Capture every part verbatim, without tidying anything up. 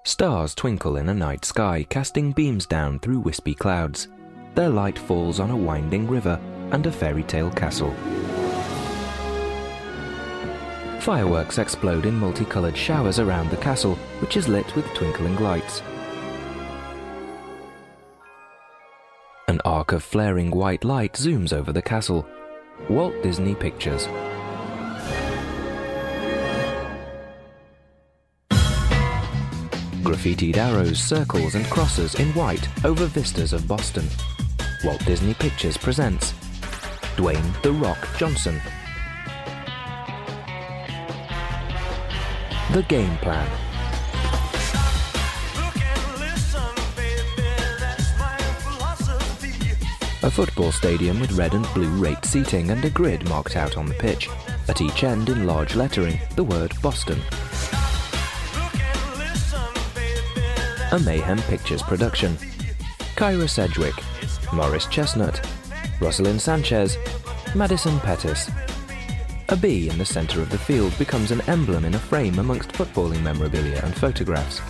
Stars twinkle in a night sky, casting beams down through wispy clouds. Their light falls on a winding river and a fairy tale castle. Fireworks explode in multicolored showers around the castle, which is lit with twinkling lights. An arc of flaring white light zooms over the castle. Walt Disney Pictures. Graffitied arrows, circles and crosses in white over vistas of Boston. Walt Disney Pictures presents Dwayne "The Rock" Johnson. The Game Plan. A football stadium with red and blue raked seating and a grid marked out on the pitch. At each end in large lettering, the word Boston. A Mayhem Pictures production. Kyra Sedgwick, Morris Chestnut, Rosalind Sanchez, Madison Pettis. A bee in the center of the field becomes an emblem in a frame amongst footballing memorabilia and photographs.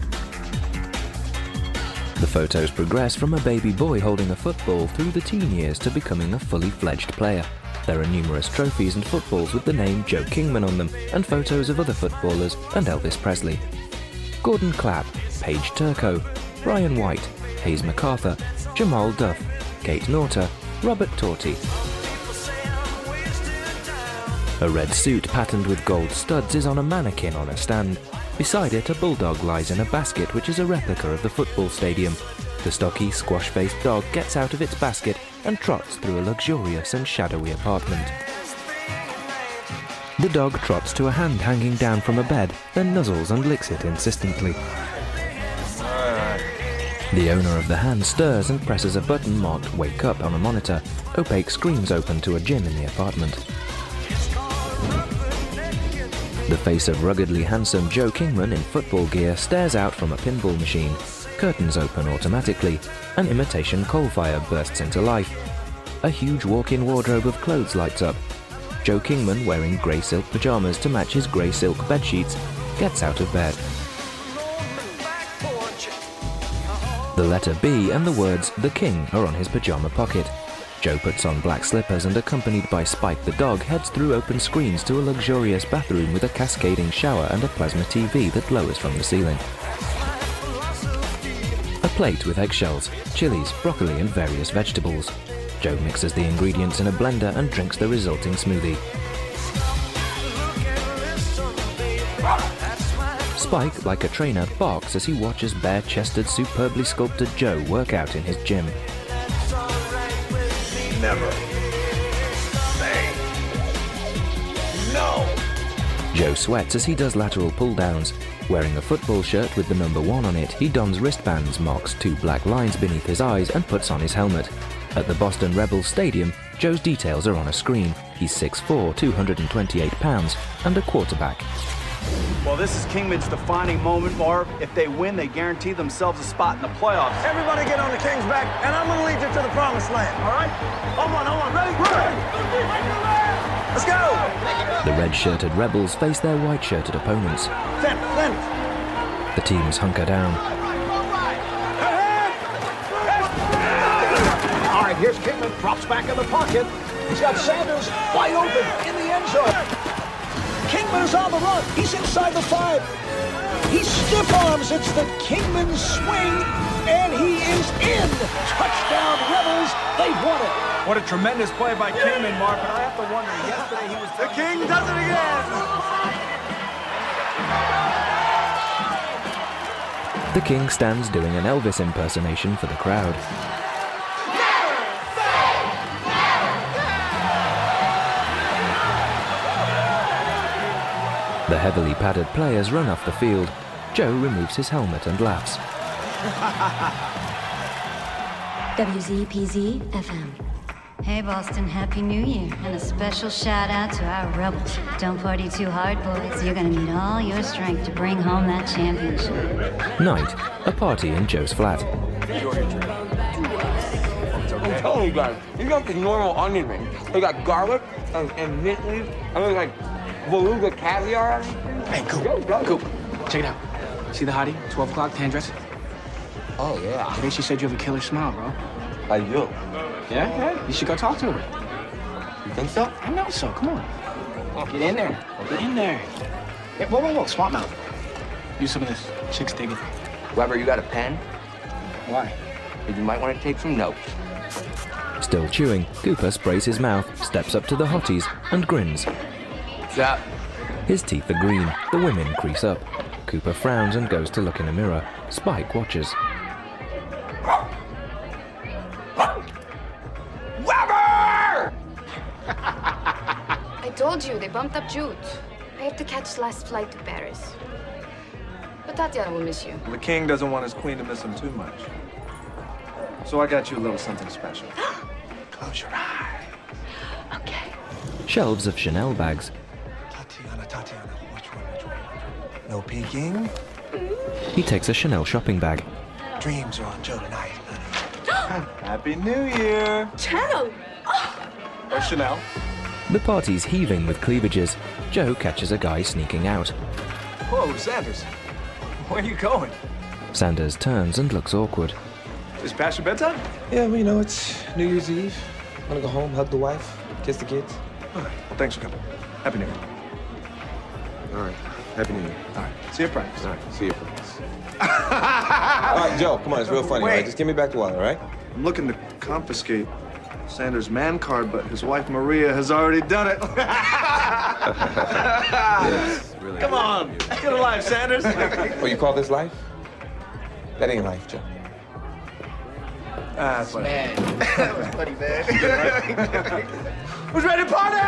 The photos progress from a baby boy holding a football through the teen years to becoming a fully fledged player. There are numerous trophies and footballs with the name Joe Kingman on them, and photos of other footballers and Elvis Presley. Gordon Clapp, Paige Turco, Brian White, Hayes MacArthur, Jamal Duff, Kate Norter, Robert Torti. A red suit patterned with gold studs is on a mannequin on a stand. Beside it, a bulldog lies in a basket which is a replica of the football stadium. The stocky, squash-faced dog gets out of its basket and trots through a luxurious and shadowy apartment. The dog trots to a hand hanging down from a bed, then nuzzles and licks it insistently. The owner of the hand stirs and presses a button marked "Wake Up" on a monitor. Opaque screens open to a gym in the apartment. The face of ruggedly handsome Joe Kingman in football gear stares out from a pinball machine. Curtains open automatically. An imitation coal fire bursts into life. A huge walk-in wardrobe of clothes lights up. Joe Kingman, wearing grey silk pajamas to match his grey silk bedsheets, gets out of bed. The letter B and the words "The King" are on his pajama pocket. Joe puts on black slippers and, accompanied by Spike the dog, heads through open screens to a luxurious bathroom with a cascading shower and a plasma T V that lowers from the ceiling. A plate with eggshells, chilies, broccoli and various vegetables. Joe mixes the ingredients in a blender and drinks the resulting smoothie. Spike, like a trainer, barks as he watches bare-chested, superbly sculpted Joe work out in his gym. Never say no. Joe sweats as he does lateral pull-downs. Wearing a football shirt with the number one on it, he dons wristbands, marks two black lines beneath his eyes and puts on his helmet. At the Boston Rebels Stadium, Joe's details are on a screen. He's six foot four, two hundred twenty-eight pounds, and a quarterback. Well, this is Kingman's defining moment, Marv. If they win, they guarantee themselves a spot in the playoffs. Everybody get on the King's back, and I'm going to lead you to the promised land, all right? Hold on, hold on. Ready? Ready. Let's go! The red-shirted Rebels face their white-shirted opponents. Ten, ten. The teams hunker down. All right, here's Kingman, drops back in the pocket. He's got Sanders wide open in the end zone. Kingman's on the run. He's inside the five. He stiff arms. It's the Kingman swing, and he is in. Touchdown, Rebels. They've won it. What a tremendous play by Kingman, Mark, but I have to wonder, yesterday he was... The King does it again. The King stands doing an Elvis impersonation for the crowd. The heavily padded players run off the field. Joe removes his helmet and laughs. W Z P Z F M. Hey Boston, Happy New Year, and a special shout out to our Rebels. Don't party too hard, boys. You're gonna need all your strength to bring home that championship. Night, a party in Joe's flat. I'm telling you guys, you got the normal onion ring. They got garlic and, and mint leaves, and there's like beluga caviar. Hey, Coop, go, go. Coop, check it out. See the hottie? twelve o'clock, tan dress? Oh, yeah. Today she said you have a killer smile, bro. I do. Yeah? Yeah? You should go talk to her. You think so? I know so. Come on. Get in there. Get in there. Hey, whoa, whoa, whoa. Swap mouth. Use some of this. Chick's digging. Weber, you got a pen? Why? You might want to take some notes. Still chewing, Cooper sprays his mouth, steps up to the hotties, and grins. What's up? His teeth are green, the women crease up. Cooper frowns and goes to look in a mirror. Spike watches. Weber! I told you, they bumped up Jude. I have to catch last flight to Paris. But Tatiana will miss you. The king doesn't want his queen to miss him too much. So I got you a little something special. Close your eye. Okay. Shelves of Chanel bags. Tatiana, Tatiana, which one, which one, which one? No peeking. He takes a Chanel shopping bag. Dreams are on Joe tonight, honey. Happy New Year. Chanel! Oh. Or Chanel. The party's heaving with cleavages. Joe catches a guy sneaking out. Whoa, Sanders. Where are you going? Sanders turns and looks awkward. Is it past your bedtime? Yeah, well, you know, it's New Year's Eve. I'm gonna go home, hug the wife, kiss the kids. All right. Well, thanks for coming. Happy New Year. All right. Happy New Year. All right. See you at practice. All right. See you at practice. All right, Joe, come on. It's real funny. All right, just give me back the wallet, all right? I'm looking to confiscate Sanders' man card, but his wife Maria has already done it. Yes, really. Come on. Get a life, Sanders. Oh, you call this life? That ain't life, Joe. Ah, that's funny. Man. That was funny, man. Who's ready to party?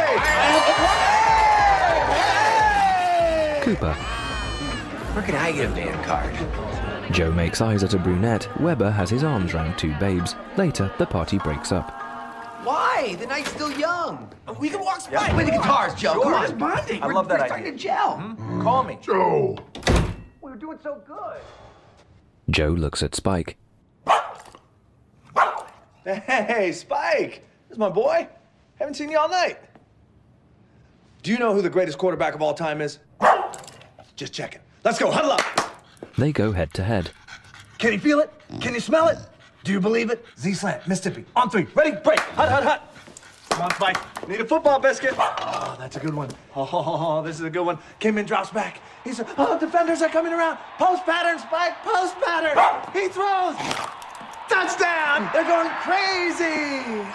Cooper. Where can I get a band card? Joe makes eyes at a brunette. Weber has his arms round two babes. Later, the party breaks up. Why? The night's still young. We can walk by. Play the guitars, Joe. Come on. Bonding. I we're, love that we're idea. starting to gel. Mm-hmm. Call me. Joe. We were doing so good. Joe looks at Spike. Hey, Spike. This is my boy. Haven't seen you all night. Do you know who the greatest quarterback of all time is? Just checking. Let's go. Huddle up. They go head to head. Can you feel it? Can you smell it? Do you believe it? Z-slant, Mississippi. On three. Ready? Break. Hut, hut, hut. Come on, Spike. Need a football biscuit. Oh, that's a good one. Oh, this is a good one. Kingman drops back. He's a, oh, defenders are coming around. Post pattern, Spike. Post pattern. He throws. Touchdown. They're going crazy.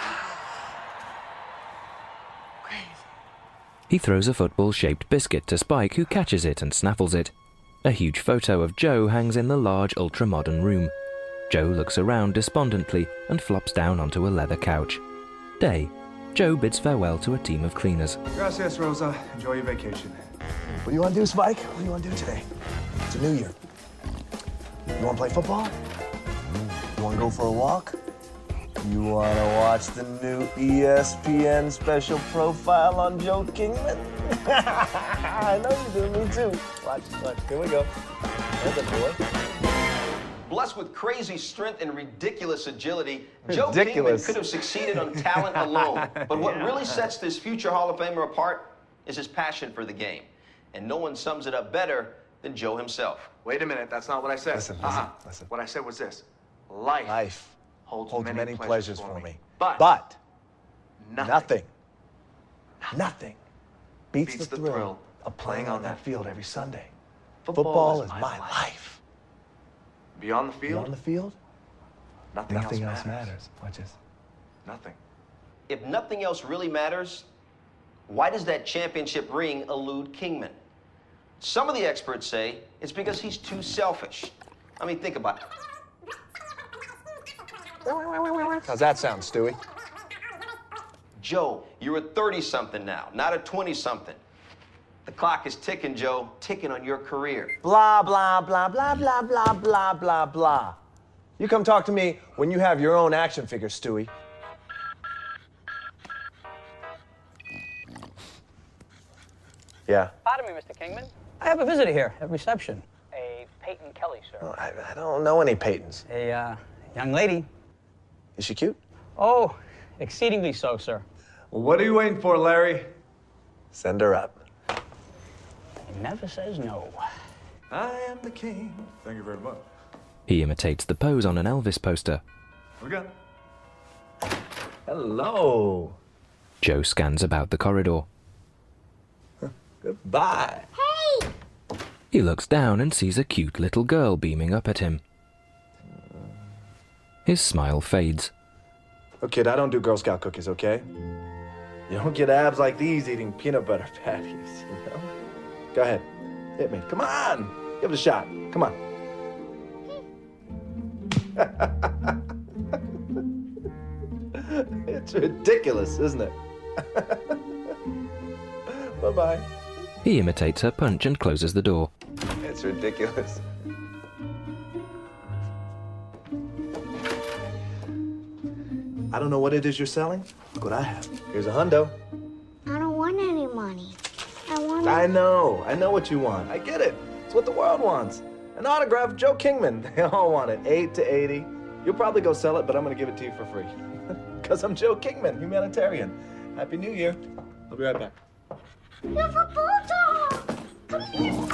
He throws a football-shaped biscuit to Spike, who catches it and snaffles it. A huge photo of Joe hangs in the large, ultra-modern room. Joe looks around despondently and flops down onto a leather couch. Day. Joe bids farewell to a team of cleaners. Gracias, Rosa. Enjoy your vacation. What do you want to do, Spike? What do you want to do today? It's a new year. You want to play football? You want to go for a walk? You want to watch the new E S P N special profile on Joe Kingman? I know you do. Me too. Watch, watch. Here we go. There's a boy. Blessed with crazy strength and ridiculous agility, Joe Kingman could have succeeded on talent alone. But what really sets this future Hall of Famer apart is his passion for the game. And no one sums it up better than Joe himself. Wait a minute. That's not what I said. Listen, listen, uh-huh. listen. What I said was this. Life, Life holds, holds many, many pleasures, pleasures for me. But, But nothing, nothing, nothing beats, beats the, the thrill thrill of playing on that field every Sunday. Football, Football is is my my life. life. Beyond the field, Beyond the field, nothing, nothing else else matters. matters. Watch this. Nothing. If nothing else really matters, why does that championship ring elude Kingman? Some of the experts say it's because he's too selfish. I mean, think about it. How's that sound, Stewie? Joe, you're a thirty-something now, not a twenty-something. The clock is ticking, Joe, ticking on your career. Blah, blah, blah, blah, blah, blah, blah, blah, blah. You come talk to me when you have your own action figure, Stewie. Yeah. Pardon me, Mister Kingman. I have a visitor here at reception. A Peyton Kelly, sir. Oh, I, I don't know any Peytons. A uh, young lady. Is she cute? Oh, exceedingly so, sir. Well, what are you waiting for, Larry? Send her up. He never says no. I am the king. Thank you very much. He imitates the pose on an Elvis poster. We're good. Hello. Joe scans about the corridor. Goodbye. Hey! He looks down and sees a cute little girl beaming up at him. His smile fades. Look, kid, I don't do Girl Scout cookies, okay? You don't get abs like these eating peanut butter patties, you know? Go ahead. Hit me. Come on! Give it a shot. Come on. It's ridiculous, isn't it? Bye-bye. He imitates her punch and closes the door. It's ridiculous. I don't know what it is you're selling. Look what I have. Here's a hundo. I don't want any money. I want. I know. I know what you want. I get it. It's what the world wants. An autograph of Joe Kingman. They all want it. Eight to eighty. You'll probably go sell it, but I'm going to give it to you for free. Because I'm Joe Kingman, humanitarian. Happy New Year. I'll be right back. You have a bulldog! Come here, boy!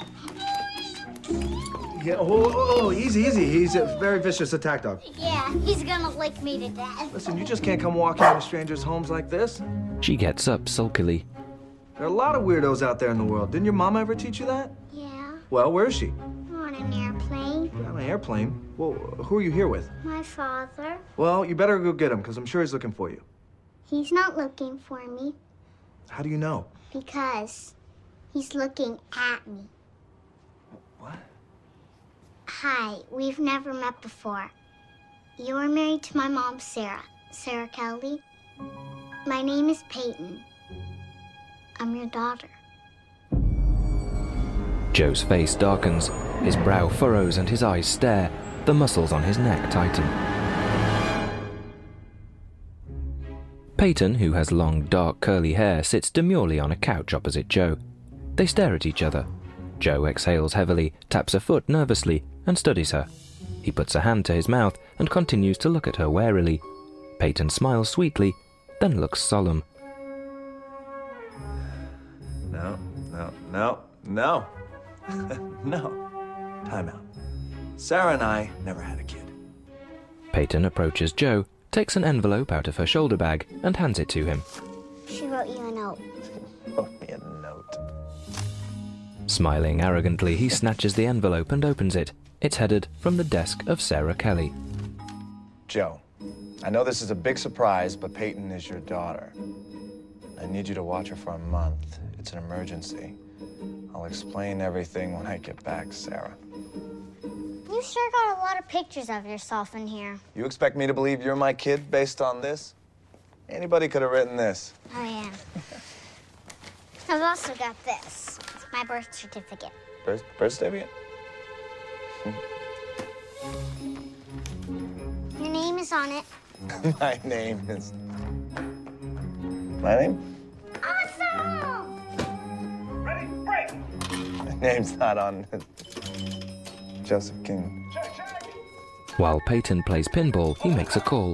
Yeah, oh, oh, oh, easy, easy. He's a very vicious attack dog. Yeah, he's gonna lick me to death. Listen, you just can't come walking into strangers' homes like this. She gets up sulkily. There are a lot of weirdos out there in the world. Didn't your mama ever teach you that? Yeah. Well, where is she? On an airplane. On an airplane? Well, who are you here with? My father. Well, you better go get him, because I'm sure he's looking for you. He's not looking for me. How do you know? Because he's looking at me. What? Hi, we've never met before. You are married to my mom, Sarah. Sarah Kelly. My name is Peyton. I'm your daughter. Joe's face darkens, his brow furrows and his eyes stare. The muscles on his neck tighten. Peyton, who has long, dark, curly hair, sits demurely on a couch opposite Joe. They stare at each other. Joe exhales heavily, taps a foot nervously, and studies her. He puts a hand to his mouth and continues to look at her warily. Peyton smiles sweetly, then looks solemn. No, no, no, no. No. Time out. Sarah and I never had a kid. Peyton approaches Joe, takes an envelope out of her shoulder bag, and hands it to him. She wrote you a note. Wrote me a note. Smiling arrogantly, he snatches the envelope and opens it. It's headed from the desk of Sarah Kelly. Joe, I know this is a big surprise, but Peyton is your daughter. I need you to watch her for a month. It's an emergency. I'll explain everything when I get back, Sarah. You sure got a lot of pictures of yourself in here. You expect me to believe you're my kid based on this? Anybody could have written this. Oh, yeah. I've also got this. It's my birth certificate. Birth, birth certificate? Your name is on it. My name is... My name? Awesome! Ready, break! My name's not on it. Joseph King. While Peyton plays pinball, he makes a call.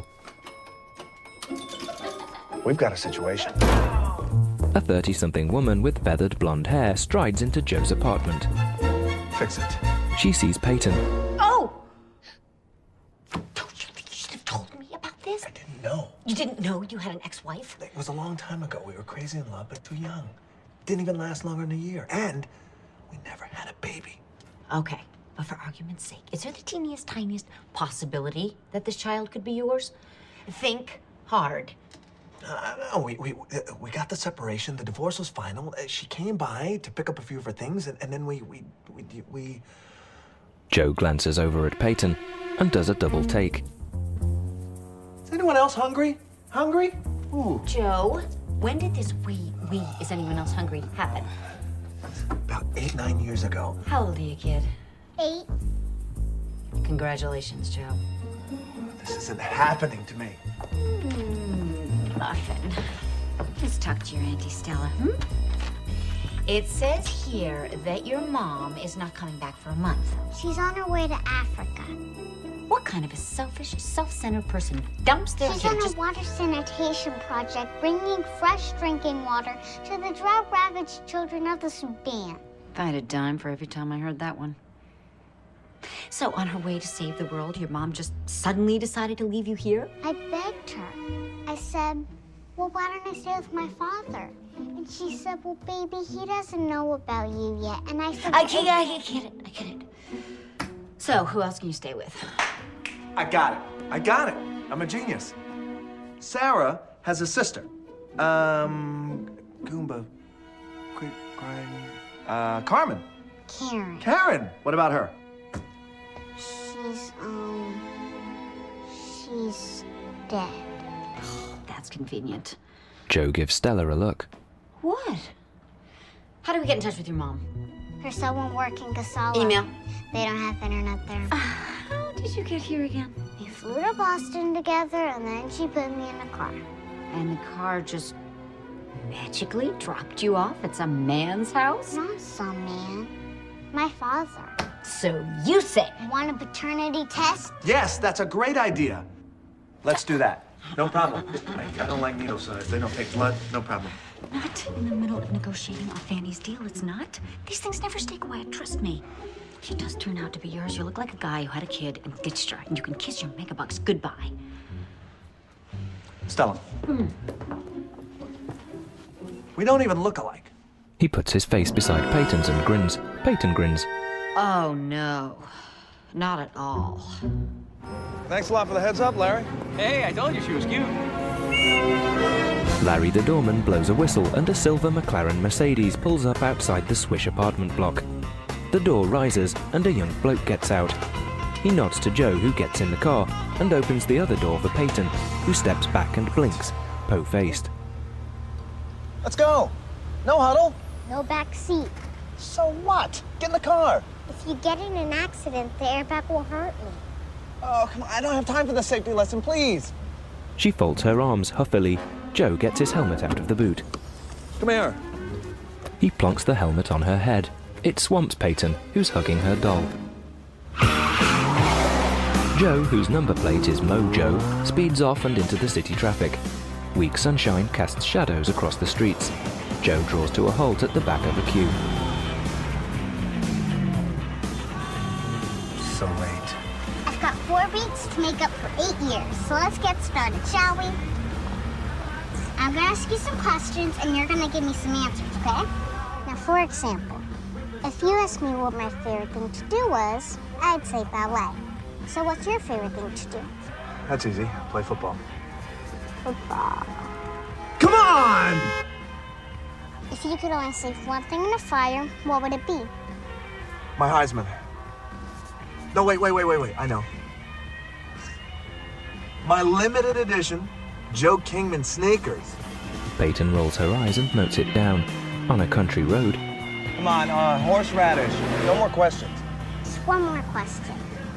We've got a situation. A thirty-something woman with feathered blonde hair strides into Joe's apartment. Fix it. She sees Peyton. Oh! Don't you think you should have told me about this? I didn't know. You didn't know you had an ex-wife? It was a long time ago. We were crazy in love, but too young. Didn't even last longer than a year. And we never had a baby. Okay, but for argument's sake, is there the teeniest, tiniest possibility that this child could be yours? Think hard. Uh, no, we, we, we got the separation. The divorce was final. She came by to pick up a few of her things, and, and then we, we, we, we... Joe glances over at Peyton and does a double take. Is anyone else hungry? Hungry? Ooh. Joe, when did this we, we, is anyone else hungry happen? About eight, nine years ago. How old are you, kid? Eight. Congratulations, Joe. This isn't happening to me. Mm, muffin. Let's talk to your Auntie Stella, hmm? It says here that your mom is not coming back for a month. She's on her way to Africa. What kind of a selfish, self-centered person dumps their She's kid on a just... water sanitation project, bringing fresh drinking water to the drought-ravaged children of the Sudan. If I had a dime for every time I heard that one. So, on her way to save the world, your mom just suddenly decided to leave you here? I begged her. I said, well, why don't I stay with my father? And she said, well, baby, he doesn't know about you yet. And I said... I get, I get it, I get it. So, who else can you stay with? I got it. I got it. I'm a genius. Sarah has a sister. Um, Goomba. Quick, Grind. Uh, Carmen. Karen. Karen. What about her? She's, um, she's dead. That's convenient. Joe gives Stella a look. What? How do we get in touch with your mom? There's someone working Casala. Email. They don't have internet there. Uh, how did you get here again? We flew to Boston together, and then she put me in a car. And the car just magically dropped you off at some man's house? Not some man. My father. So you say... Want a paternity test? Yes, that's a great idea. Let's do that. No problem. I, I don't like needle size. They don't take blood. No problem. Not in the middle of negotiating on Fanny's deal, it's not. These things never stay quiet, trust me. If he does turn out to be yours, you look like a guy who had a kid and ditched her, and you can kiss your megabucks goodbye. Stella. Hmm. We don't even look alike. He puts his face beside Peyton's and grins. Peyton grins. Oh, no. Not at all. Thanks a lot for the heads up, Larry. Hey, I told you she was cute. Larry the doorman blows a whistle and a silver McLaren Mercedes pulls up outside the Swish apartment block. The door rises and a young bloke gets out. He nods to Joe, who gets in the car, and opens the other door for Peyton, who steps back and blinks, po-faced. Let's go. No huddle. No back seat. So what? Get in the car. If you get in an accident, the airbag will hurt me. Oh, come on. I don't have time for the safety lesson, please. She folds her arms huffily. Joe gets his helmet out of the boot. Come here. He plonks the helmet on her head. It swamps Peyton, who's hugging her doll. Joe, whose number plate is Mojo, speeds off and into the city traffic. Weak sunshine casts shadows across the streets. Joe draws to a halt at the back of a queue. So late. I've got four weeks to make up for eight years, so let's get started, shall we? I'm gonna ask you some questions, and you're gonna give me some answers, okay? Now, for example, if you asked me what my favorite thing to do was, I'd say ballet. So what's your favorite thing to do? That's easy. Play football. Football. Come on! If you could only save one thing in a fire, what would it be? My Heisman. No, wait, wait, wait, wait, wait. I know. My limited edition Joe Kingman sneakers. Peyton rolls her eyes and notes it down. On a country road. Come on, uh, horseradish. No more questions. Just one more question.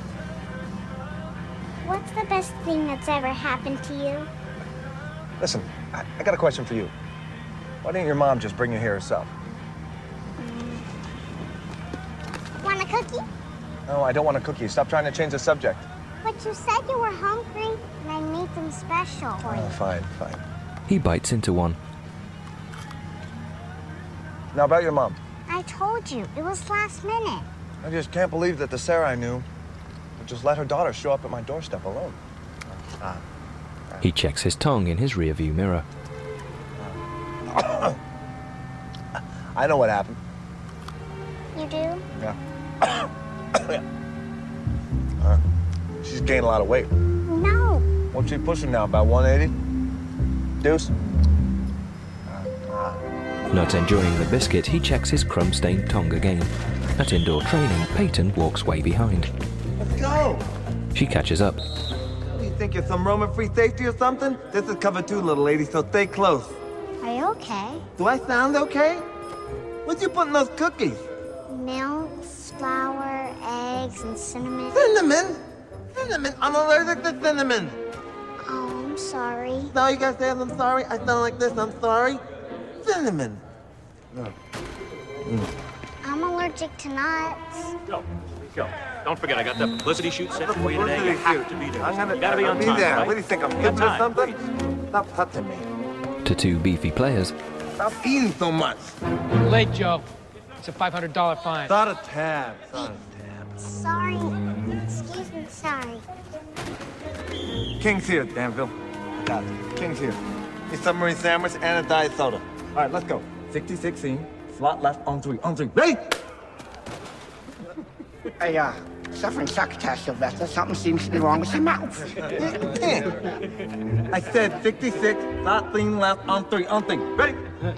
What's the best thing that's ever happened to you? Listen, I, I got a question for you. Why didn't your mom just bring you here herself? Mm. Want a cookie? No, I don't want a cookie. Stop trying to change the subject. But you said you were hungry, and I made them special for you. Oh, fine, fine. He bites into one. Now about your mom. I told you, it was last minute. I just can't believe that the Sarah I knew would just let her daughter show up at my doorstep alone. Ah. He checks his tongue in his rearview mirror. I know what happened. You do? Yeah. Yeah. Uh, she's gained a lot of weight. No. What's she pushing now? About one eighty? Deuce? Not enjoying the biscuit, he checks his crumb-stained tongue again. At indoor training, Peyton walks way behind. Let's go. She catches up. What do you think, you're some Roman free safety or something? This is cover two, little lady, so stay close. Are you okay? Do I sound okay? What'd you put in those cookies? Milk, flour, eggs, and cinnamon. Cinnamon? Cinnamon? I'm allergic to cinnamon. Oh, I'm sorry. Now you guys say I'm sorry? I sound like this, I'm sorry? Cinnamon. No. Mm. I'm allergic to nuts. Go. Go. Don't forget, I got that publicity shoot set for you today. You have to be there. I'm gonna, you gotta be on be time, there. right? What do you think, I'm You giving got you time, something? please. Stop touching me. To two beefy players. Stop eating so much. Late, Joe. It's a five hundred dollar fine. Thought a tab. Thought a tab. Sorry. Excuse me, sorry. King's here, Danville. Got it. King's here. A submarine sandwich and a diet soda. All right, let's go. sixty sixteen, slot left on three. On three. Ready? Hey, uh, suffering succotash, Sylvester. Something seems to be wrong with your mouth. I said sixty-six, slot clean left on three. On three. Ready?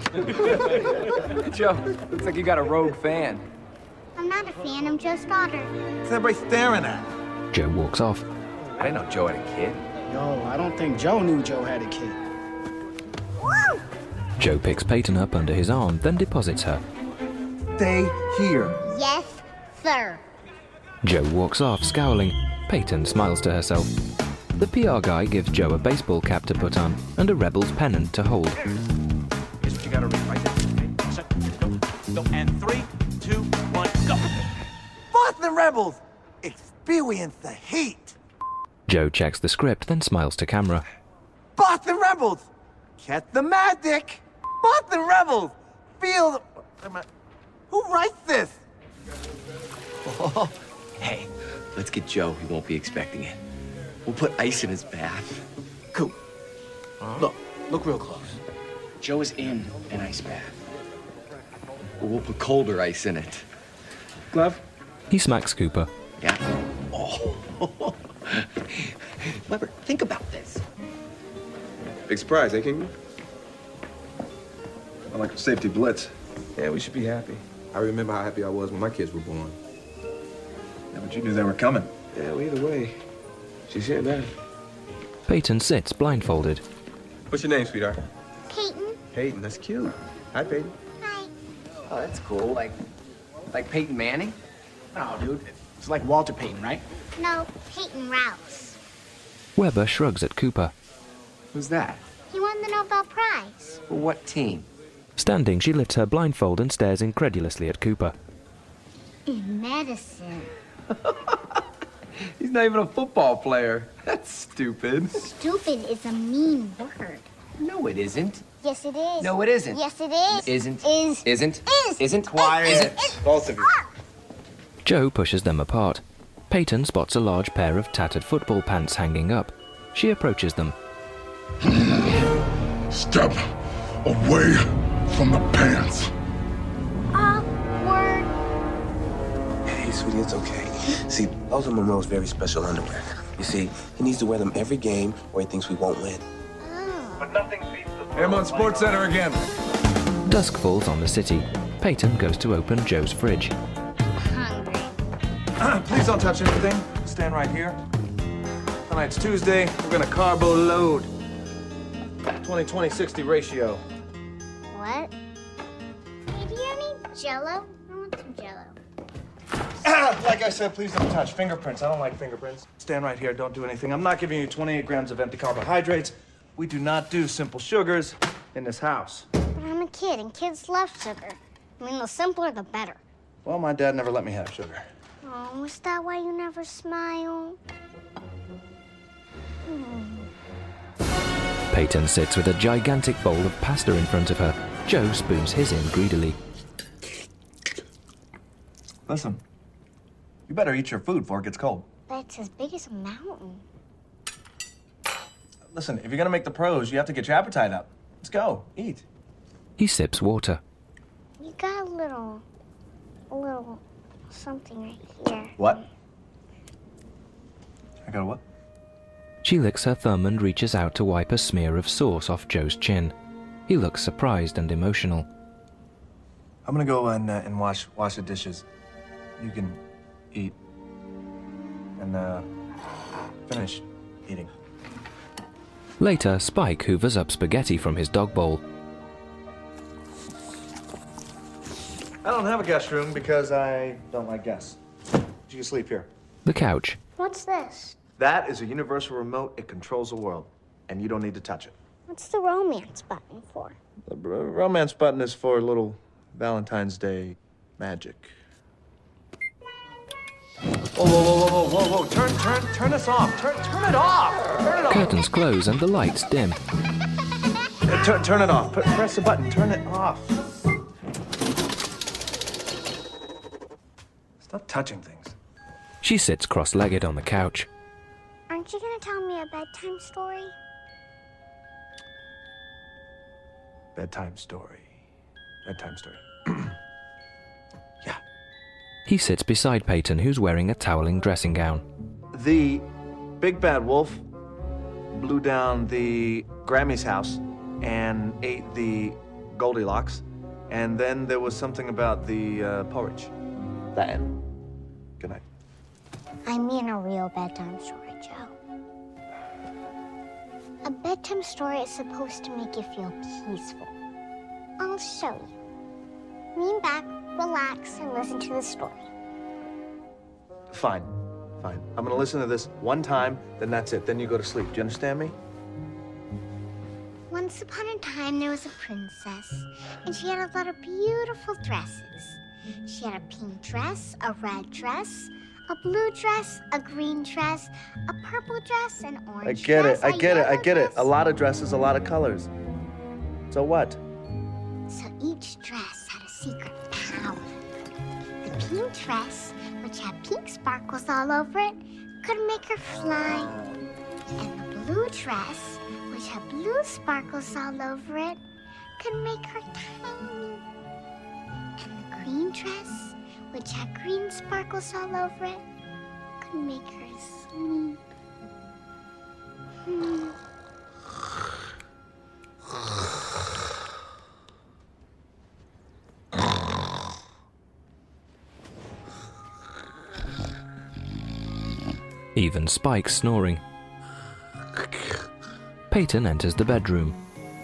Joe, looks like you got a rogue fan. I'm not a fan, I'm Joe's daughter. What's everybody staring at? Joe walks off. I didn't know Joe had a kid. No, I don't think Joe knew Joe had a kid. Woo! Joe picks Peyton up under his arm, then deposits her. Stay here. Yes, sir. Joe walks off, scowling. Peyton smiles to herself. The P R guy gives Joe a baseball cap to put on and a Rebels pennant to hold. Here's what you gotta read right there. Okay, set, go, go, and three, two, one, go. Boston Rebels, experience the heat. Joe checks the script, then smiles to camera. Boston Rebels, catch the magic. Boston Rebels, feel the... Who writes this? Oh, hey, let's get Joe. He won't be expecting it. We'll put ice in his bath. Coop, look, look real close. Joe is in an ice bath. We'll put colder ice in it. Glove? He smacks Cooper. Yeah. Oh. Weber, think about this. Big surprise, eh, Kingman? I like a safety blitz. Yeah, we should be happy. I remember how happy I was when my kids were born. Yeah, but you knew they were coming. Yeah, well, either way, she's here now. Peyton sits blindfolded. What's your name, sweetheart? Peyton. Peyton, that's cute. Hi, Peyton. Hi. Oh, that's cool. Like, like Peyton Manning? No, dude. It's like Walter Payton, right? No, Peyton Rouse. Weber shrugs at Cooper. Who's that? He won the Nobel Prize. For what team? Standing, she lifts her blindfold and stares incredulously at Cooper. In medicine. He's not even a football player. That's stupid. Stupid is a mean word. No, it isn't. Yes, it is. No, it isn't. Yes, it is. Isn't. Is. Isn't. Is. Isn't. Quiet. Isn't. Both of you. Joe pushes them apart. Peyton spots a large pair of tattered football pants hanging up. She approaches them. Step away from the pants. Awkward. Hey, sweetie, it's okay. See, those are Monroe's very special underwear. You see, he needs to wear them every game or he thinks we won't win. But nothing beats the... Airmont Sports Center again. Dusk falls on the city. Peyton goes to open Joe's fridge. Hungry. Please don't touch anything. Stand right here. Tonight's Tuesday. We're gonna carbo load. twenty twenty sixty ratio. What? Hey, do you have any Jell-O? I want some Jell-O. Ah, like I said, please don't touch. Fingerprints. I don't like fingerprints. Stand right here. Don't do anything. I'm not giving you twenty-eight grams of empty carbohydrates. We do not do simple sugars in this house. But I'm a kid, and kids love sugar. I mean, the simpler, the better. Well, my dad never let me have sugar. Oh, is that why you never smile? Hmm. Peyton sits with a gigantic bowl of pasta in front of her. Joe spoons his in greedily. Listen, you better eat your food before it gets cold. But it's as big as a mountain. Listen, if you're gonna make the pros, you have to get your appetite up. Let's go, eat. He sips water. You got a little, a little something right here. What? I got a what? She licks her thumb and reaches out to wipe a smear of sauce off Joe's chin. He looks surprised and emotional. I'm gonna go and, uh, and wash wash the dishes. You can eat and uh, finish eating. Later, Spike hoovers up spaghetti from his dog bowl. I don't have a guest room because I don't like guests. You can sleep here. The couch. What's this? That is a universal remote. It controls the world, and you don't need to touch it. What's the romance button for? The r- romance button is for a little Valentine's Day magic. Whoa, whoa, whoa, whoa, whoa, whoa, whoa! Turn, turn, turn this off! Turn, turn it off! Turn it off! Curtains close and the lights dim. Uh, turn, turn it off. P- press the button. Turn it off. touching things. She sits cross-legged on the couch. Aren't you gonna tell me a bedtime story? Bedtime story. Bedtime story. He sits beside Peyton, who's wearing a toweling dressing gown. The big bad wolf blew down the Grammy's house and ate the Goldilocks, and then there was something about the uh, porridge. That end. Good night. I mean a real bedtime story, Joe. A bedtime story is supposed to make you feel peaceful. I'll show you. Lean back, relax, and listen to the story. Fine. Fine. I'm gonna listen to this one time, then that's it. Then you go to sleep. Do you understand me? Once upon a time, there was a princess, and she had a lot of beautiful dresses. She had a pink dress, a red dress, a blue dress, a green dress, a purple dress, an orange I get dress, it. I a get it. I yellow get it. dress. A lot of dresses, a lot of colors. So what? So each dress had a secret power. The pink dress, which had pink sparkles all over it, could make her fly. And the blue dress, which had blue sparkles all over it, could make her tiny. And the green dress, which had green sparkles all over it, could make her sleep. Hmm. Even Spike's snoring. Peyton enters the bedroom.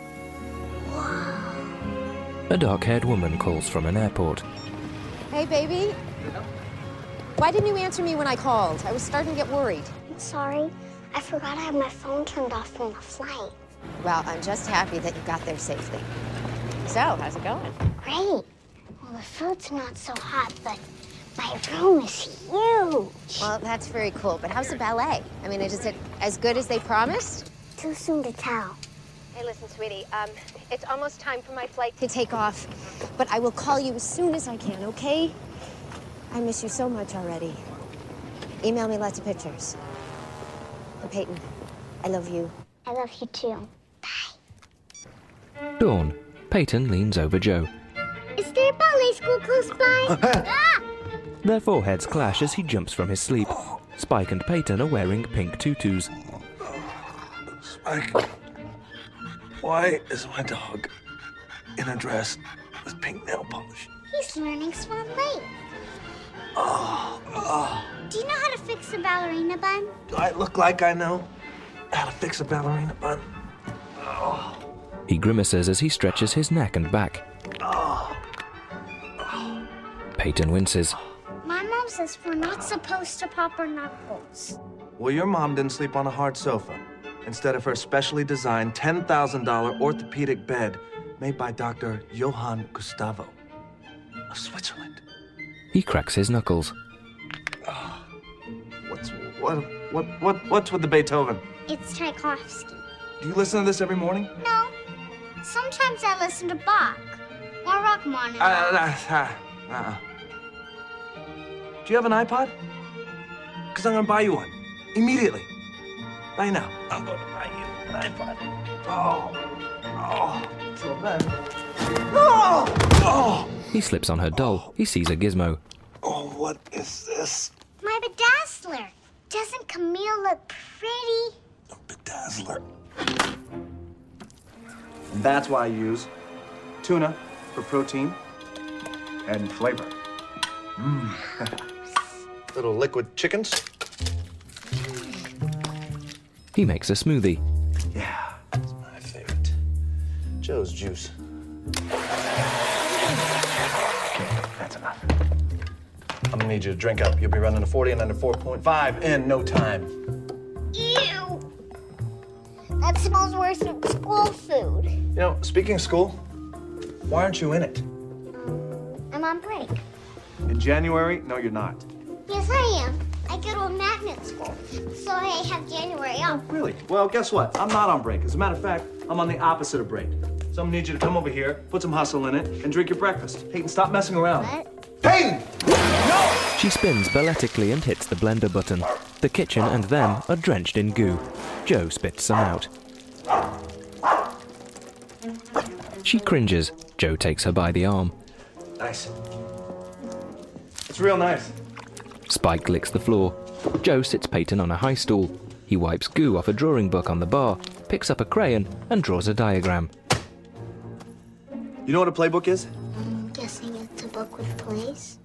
A dark-haired woman calls from an airport. Hey, baby. Why didn't you answer me when I called? I was starting to get worried. I'm sorry. I forgot I had my phone turned off from the flight. Well, I'm just happy that you got there safely. So, how's it going? Great. Well, the food's not so hot, but my room is huge. Well, that's very cool, but how's the ballet? I mean, is it as good as they promised? Too soon to tell. Hey, listen, sweetie, um, it's almost time for my flight to take off, but I will call you as soon as I can, okay? I miss you so much already. Email me lots of pictures. And Peyton, I love you. I love you too. Dawn. Peyton leans over Joe. Is there a ballet school close by? Ah! Their foreheads clash as he jumps from his sleep. Spike and Peyton are wearing pink tutus. Spike, why is my dog in a dress with pink nail polish? He's learning Swan Lake. Oh, oh. Do you know how to fix a ballerina bun? Do I look like I know how to fix a ballerina bun? Oh. He grimaces as he stretches his neck and back. Oh. Peyton winces. My mom says we're not supposed to pop our knuckles. Well, your mom didn't sleep on a hard sofa instead of her specially designed ten thousand dollar orthopedic bed made by Doctor Johann Gustavo of Switzerland. He cracks his knuckles. Oh. What's what what what what's with the Beethoven? It's Tchaikovsky. Do you listen to this every morning? No. Sometimes I listen to Bach or Rachmaninoff. Uh, uh, uh, uh. Do you have an iPod? Because I'm going to buy you one. Immediately. Right now. I'm going to buy you an iPod. Oh. Oh. So bad. Oh! Oh! He slips on her doll. He sees a gizmo. Oh, what is this? My bedazzler. Doesn't Camille look pretty? A bedazzler. And that's why I use tuna for protein and flavor. Mmm. Little liquid chickens. He makes a smoothie. Yeah, it's my favorite. Joe's juice. That's enough. I'm gonna need you to drink up. You'll be running a forty and under four point five in no time. Ew! That smells worse than school food. You know, speaking of school, why aren't you in it? Um, I'm on break. In January? No, you're not. Yes, I am. I go to a magnet school, so I have January off. Oh, really? Well, guess what? I'm not on break. As a matter of fact, I'm on the opposite of break. So I'm gonna need you to come over here, put some hustle in it, and drink your breakfast. Peyton, stop messing around. What? Peyton! She spins balletically and hits the blender button. The kitchen and them are drenched in goo. Joe spits some out. She cringes. Joe takes her by the arm. Nice. It's real nice. Spike licks the floor. Joe sits Peyton on a high stool. He wipes goo off a drawing book on the bar, picks up a crayon, and draws a diagram. You know what a playbook is? I'm guessing it's a book with plays.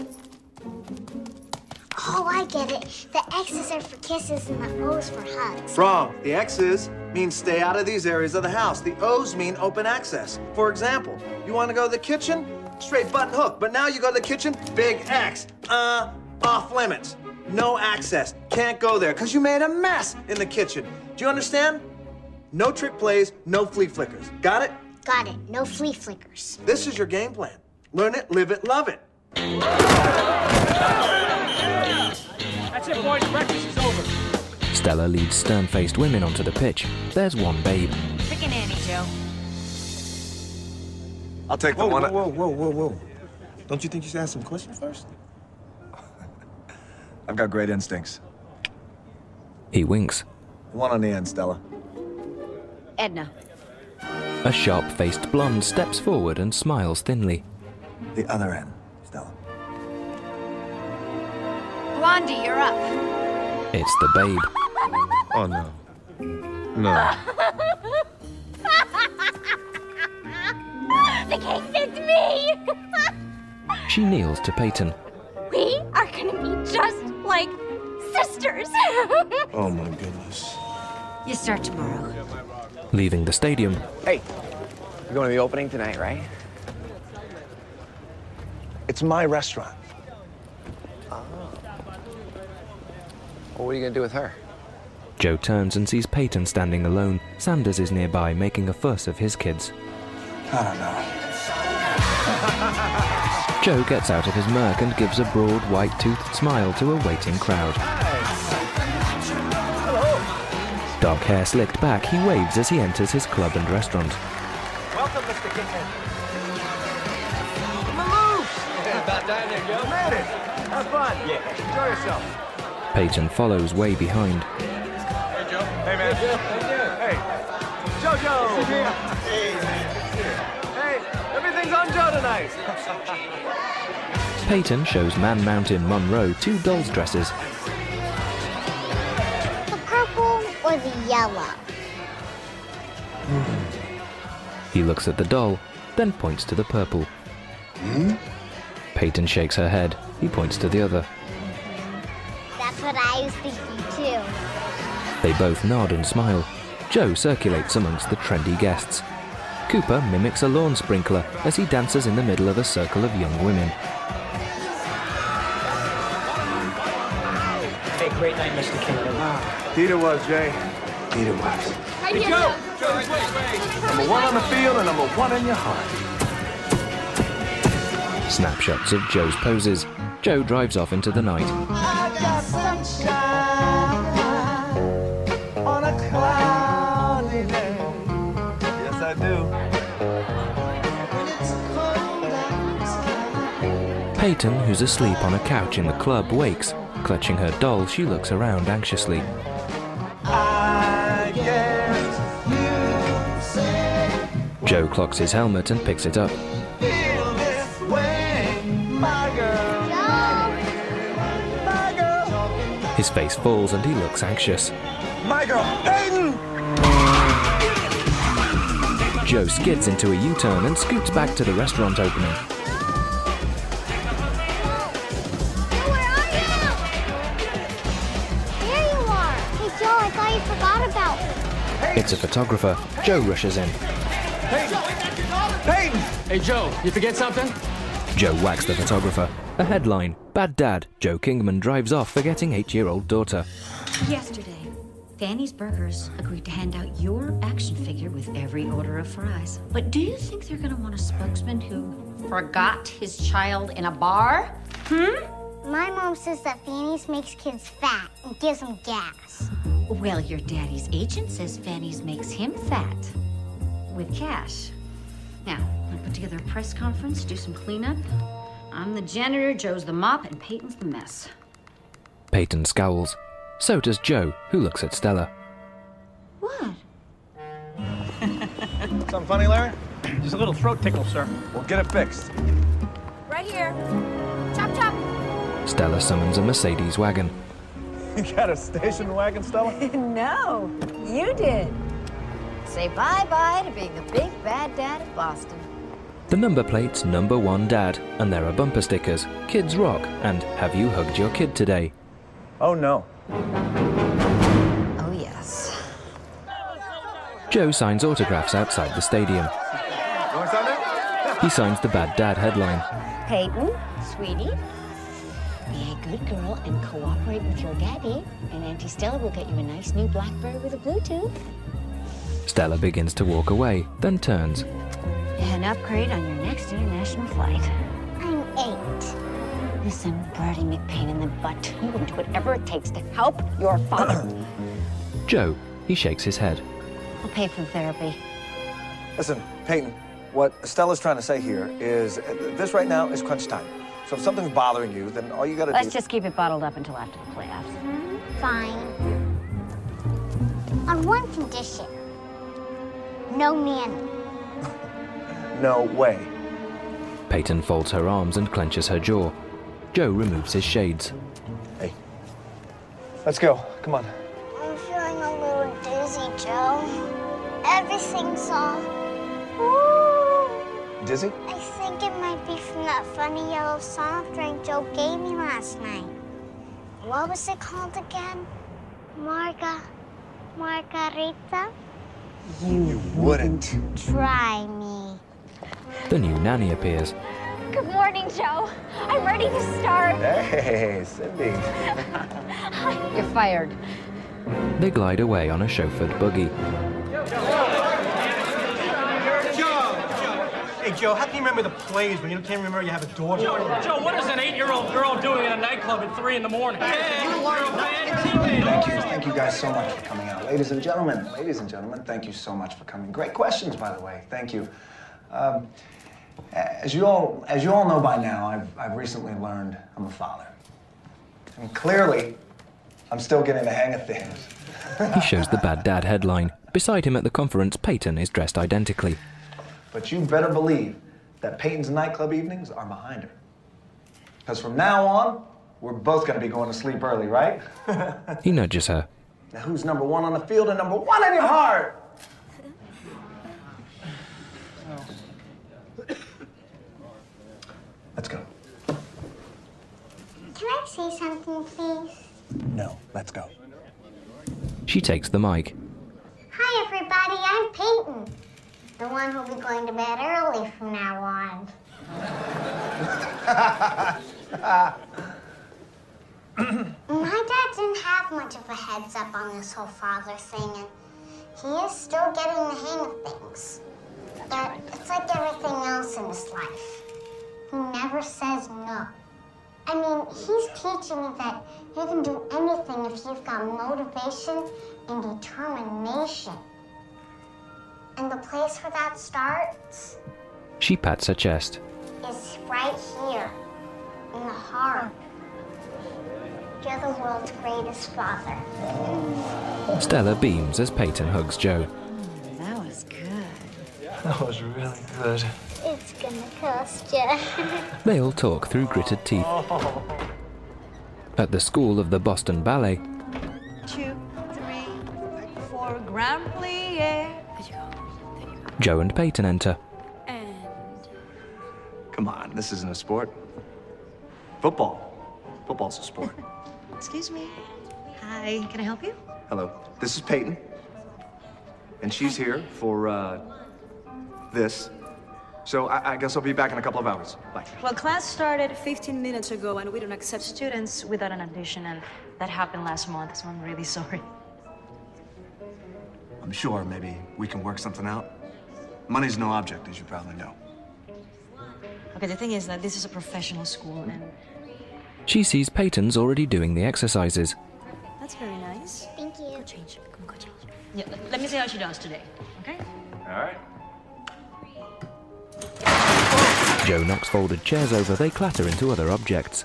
Oh, I get it. The X's are for kisses and the O's for hugs. Wrong. The X's mean stay out of these areas of the house. The O's mean open access. For example, you want to go to the kitchen? Straight button hook. But now you go to the kitchen, big X. Uh, off limits. No access. Can't go there because you made a mess in the kitchen. Do you understand? No trick plays, no flea flickers. Got it? Got it. No flea flickers. This is your game plan. Learn it, live it, love it. That's it, boys. Breakfast is over. Stella leads stern-faced women onto the pitch. There's one babe. Pick a nanny, Joe. I'll take the whoa, one. Whoa, whoa, whoa, whoa, whoa. Don't you think you should ask some questions first? I've got great instincts. He winks. One on the end, Stella. Edna. A sharp-faced blonde steps forward and smiles thinly. The other end, Stella. Blondie, you're up. It's the babe. Oh, no. No. The cake fits me! She kneels to Peyton. We are gonna be just like sisters. Oh, my goodness. You start tomorrow. Leaving the stadium. Hey, you're going to the opening tonight, right? It's my restaurant. Oh. Well, what are you going to do with her? Joe turns and sees Peyton standing alone. Sanders is nearby, making a fuss of his kids. I don't know. Joe gets out of his murk and gives a broad, white-toothed smile to a waiting crowd. Dark hair slicked back, he waves as he enters his club and restaurant. Welcome, Mister Kingman. Maloose! About down there, Joe. Made it. Have fun. Yeah. Enjoy yourself. Peyton follows way behind. Hey, Joe. Hey, man. Hey, Joe. Hey. JoJo. Hey, man. Hey, everything's on Joe tonight. Peyton shows Man Mountain Monroe two doll's dresses. Or the yellow? He looks at the doll, then points to the purple. Hmm? Peyton shakes her head. He points to the other. That's what I was thinking too. They both nod and smile. Joe circulates amongst the trendy guests. Cooper mimics a lawn sprinkler as he dances in the middle of a circle of young women. Hey, great night, Mister Kingman. Peter was, Jay. Peter was. Hey, Joe! Number one on the field and number one in your heart. Snapshots of Joe's poses. Joe drives off into the night. I got sunshine on a cloudy day. Yes, I do. Peyton, who's asleep on a couch in the club, wakes. Clutching her doll, she looks around anxiously. I guess you say Joe clocks his helmet and picks it up. feel this way, my girl. My girl. His face falls and he looks anxious. My girl, Peyton! Joe skids into a U-turn and scoots back to the restaurant opening. It's a photographer. Joe rushes in. Peyton! Peyton! Hey, Joe, you forget something? Joe whacks the photographer. A headline: Bad Dad. Joe Kingman drives off forgetting eight-year-old daughter. Yesterday, Fanny's Burgers agreed to hand out your action figure with every order of fries. But do you think they're gonna want a spokesman who forgot his child in a bar? Hmm? My mom says that Fanny's makes kids fat and gives them gas. Well, your daddy's agent says Fanny's makes him fat. With cash. Now, I'll put together a press conference, do some cleanup. I'm the janitor, Joe's the mop, and Peyton's the mess. Peyton scowls. So does Joe, who looks at Stella. What? Something funny, Larry? Just a little throat tickle, sir. We'll get it fixed. Right here. Chop, chop. Stella summons a Mercedes wagon. You got a station wagon, Stella? No, you did. Say bye-bye to being the big bad dad of Boston. The number plate's number one dad, and there are bumper stickers, Kids Rock, and Have you hugged your kid today? Oh, no. Oh, yes. Joe signs autographs outside the stadium. He signs the Bad Dad headline. Peyton, sweetie, be a good girl and cooperate with your daddy, and Auntie Stella will get you a nice new BlackBerry with a Bluetooth. Stella begins to walk away, then turns. An upgrade on your next international flight. I'm eight. Listen, Bertie McPain in the butt. You will do whatever it takes to help your father. Joe, he shakes his head. I'll pay for therapy. Listen, Peyton, what Stella's trying to say here is uh, this right now is crunch time. So if something's bothering you, then all you gotta Let's do... just keep it bottled up until after the playoffs. Fine. On one condition. No nanny. No way. Peyton folds her arms and clenches her jaw. Joe removes his shades. Hey, let's go. Come on. I'm feeling a little dizzy, Joe. Everything's all... Woo! Dizzy? I think it might be from that funny yellow soft drink Joe gave me last night. What was it called again? Marga... Margarita? You wouldn't. Try me. The new nanny appears. Good morning, Joe. I'm ready to start. Hey, Cindy. You're fired. They glide away on a chauffeured buggy. Hey, Joe, how can you remember the plays when you can't remember you have a daughter? Joe, Joe, what is an eight-year-old girl doing in a nightclub at three in the morning? Hey, you are a bad teammate. Thank you. Thank you guys so much for coming out. Ladies and gentlemen, ladies and gentlemen, thank you so much for coming. Great questions, by the way. Thank you. Um, as you all, as you all know by now, I've, I've recently learned I'm a father. And clearly, I'm still getting the hang of things. He shows the Bad Dad headline. Beside him at the conference, Peyton is dressed identically. But you better believe that Peyton's nightclub evenings are behind her. Because from now on, we're both going to be going to sleep early, right? He nudges her. Now, who's number one on the field and number one in your heart? Let's go. Can I say something, please? No, let's go. She takes the mic. Hi, everybody. I'm Peyton. The one who'll be going to bed early from now on. My dad didn't have much of a heads up on this whole father thing, and he is still getting the hang of things. But it's like everything else in his life. He never says no. I mean, he's teaching me that you can do anything if you've got motivation and determination. And the place where that starts She pats her chest. is right here, in the heart. You're the world's greatest father. Stella beams as Peyton hugs Joe. That was good. That was really good. It's gonna cost you. They all talk through gritted teeth. At the school of the Boston Ballet, Two, three, four, Grand Plié. Joe and Peyton enter. Come on, this isn't a sport. Football. Football's a sport. Excuse me. Hi, can I help you? Hello, this is Peyton. And she's here for, uh, this. So I, I guess I'll be back in a couple of hours. Bye. Well, class started fifteen minutes ago, and we don't accept students without an audition, and that happened last month, so I'm really sorry. I'm sure maybe we can work something out. Money's no object, as you probably know. Okay, the thing is that this is a professional school, and She sees Peyton's already doing the exercises. that's very nice. Thank you. Go change. Come go change. Yeah, let, let me see how she does today, okay? All right. Joe knocks folded chairs over, they clatter into other objects.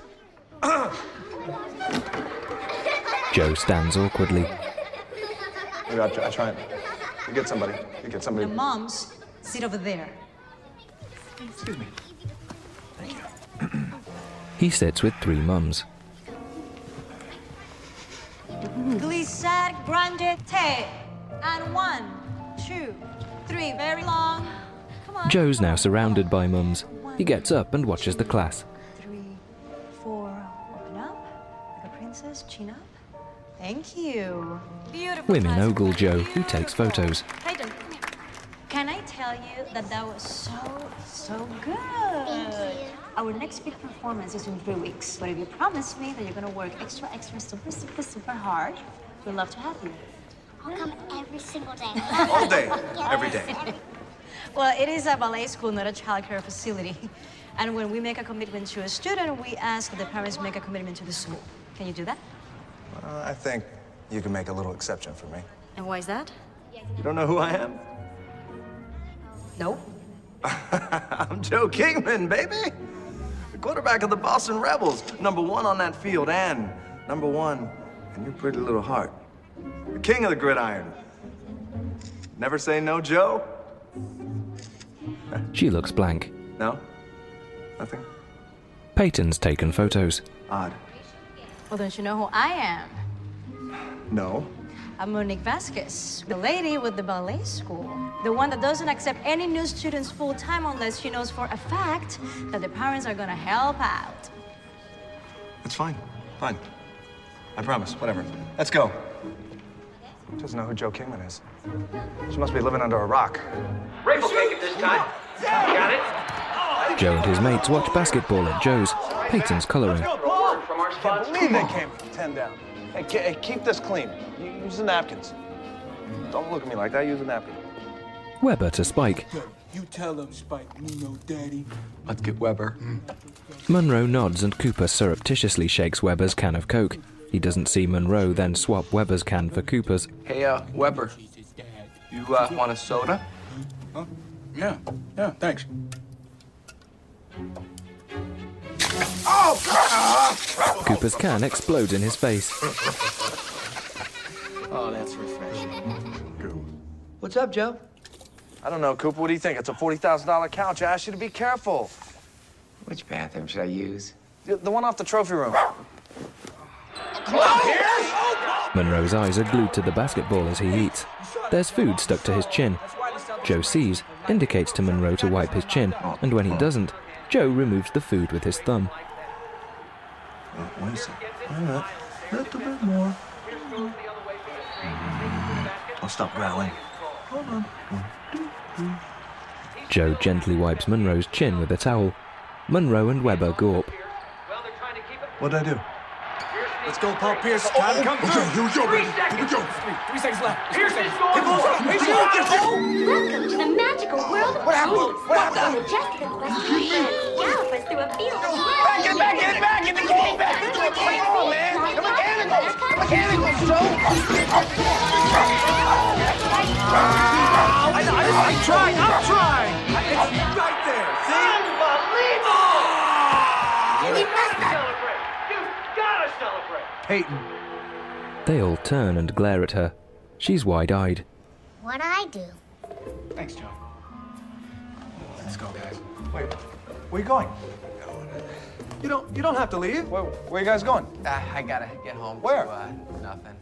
Joe stands awkwardly. Maybe I'll try, I'll try it. You get somebody. You get somebody. The moms sit over there. Excuse me. Thank you. He sits with three mums. Glissade grande te. And one, two, three. Very long. Come on. Joe's now surrounded by mums. He gets up and watches the class. Three, four. Open up. Like a princess. Chin up. Thank you. Beautiful. Women ogle Joe, who takes photos. Hayden, come here. Can I tell you that that was so, so good? Thank you. Our next big performance is in three weeks. But if you promise me that you're going to work extra, extra, super, super, super hard, we'd love to have you. I'll come every single day. All day. Every day. Well, it is a ballet school, not a childcare facility. And when we make a commitment to a student, we ask that the parents make a commitment to the school. Can you do that? Uh, I think you can make a little exception for me. And why is that? You don't know who I am? No. I'm Joe Kingman, baby. The quarterback of the Boston Rebels. Number one on that field and number one in your pretty little heart. The king of the gridiron. Never say no, Joe? She looks blank. No? Nothing? Peyton's taken photos. Odd. Well, don't you know who I am? No. I'm Monique Vasquez, the lady with the ballet school. The one that doesn't accept any new students full-time unless she knows for a fact that the parents are gonna help out. It's fine. Fine. I promise. Whatever. Let's go. She doesn't know who Joe Kingman is. She must be living under a rock. Ray will take it this time. Got it? Joe and his mates watch basketball at Joe's. Peyton's colouring. From our I spots. can't believe they came from ten down. Hey, ke- hey, keep this clean. You- Use the napkins. Don't look at me like that. Use a napkin. Weber to Spike. You tell them, Spike, you know, Daddy. Let's get Weber. Monroe nods and Cooper surreptitiously shakes Weber's can of Coke. He doesn't see Monroe, then swap Weber's can for Cooper's. Hey, uh, Weber. You, uh, want a soda? Huh? Yeah, yeah, thanks. Cooper's can explodes in his face. Oh, that's refreshing. What's up, Joe? I don't know, Cooper. What do you think? It's a forty thousand dollar couch. I asked you to be careful. Which bathroom should I use? The, the one off the trophy room. Monroe's eyes are glued to the basketball as he eats. There's food stuck to his chin. Joe sees, indicates to Monroe to wipe his chin, and when he doesn't, Joe removes the food with his thumb. Oh, wait a second. All right. A little bit more. I'll stop growling. Hold on. Joe gently wipes Monroe's chin with a towel. Monroe and Weber gawp. What'd I do? Let's go, Paul Pierce. Time to come through. Okay, here we go, baby. Here we go. Three, three seconds left. Pierce is Hey, going Paul, for hey, it. Joe, get home. Welcome to the magical world of What happened? cheese. What happened? Majestic quest to gallop us through a field of Back it, back it, back it, the game back. Come on, man. The mechanicals. The mechanicals, Joe. I, I, I'm trying, I'm trying. It's right there. See? Unbelievable. You must celebrate. You gotta celebrate. Peyton. They all turn and glare at her. She's wide-eyed. What'd I do? Thanks, Joe. Let's go, guys. Wait, where you going? You don't. You don't have to leave. Where, where you guys going? Uh, I gotta get home Where? to, uh, nothing.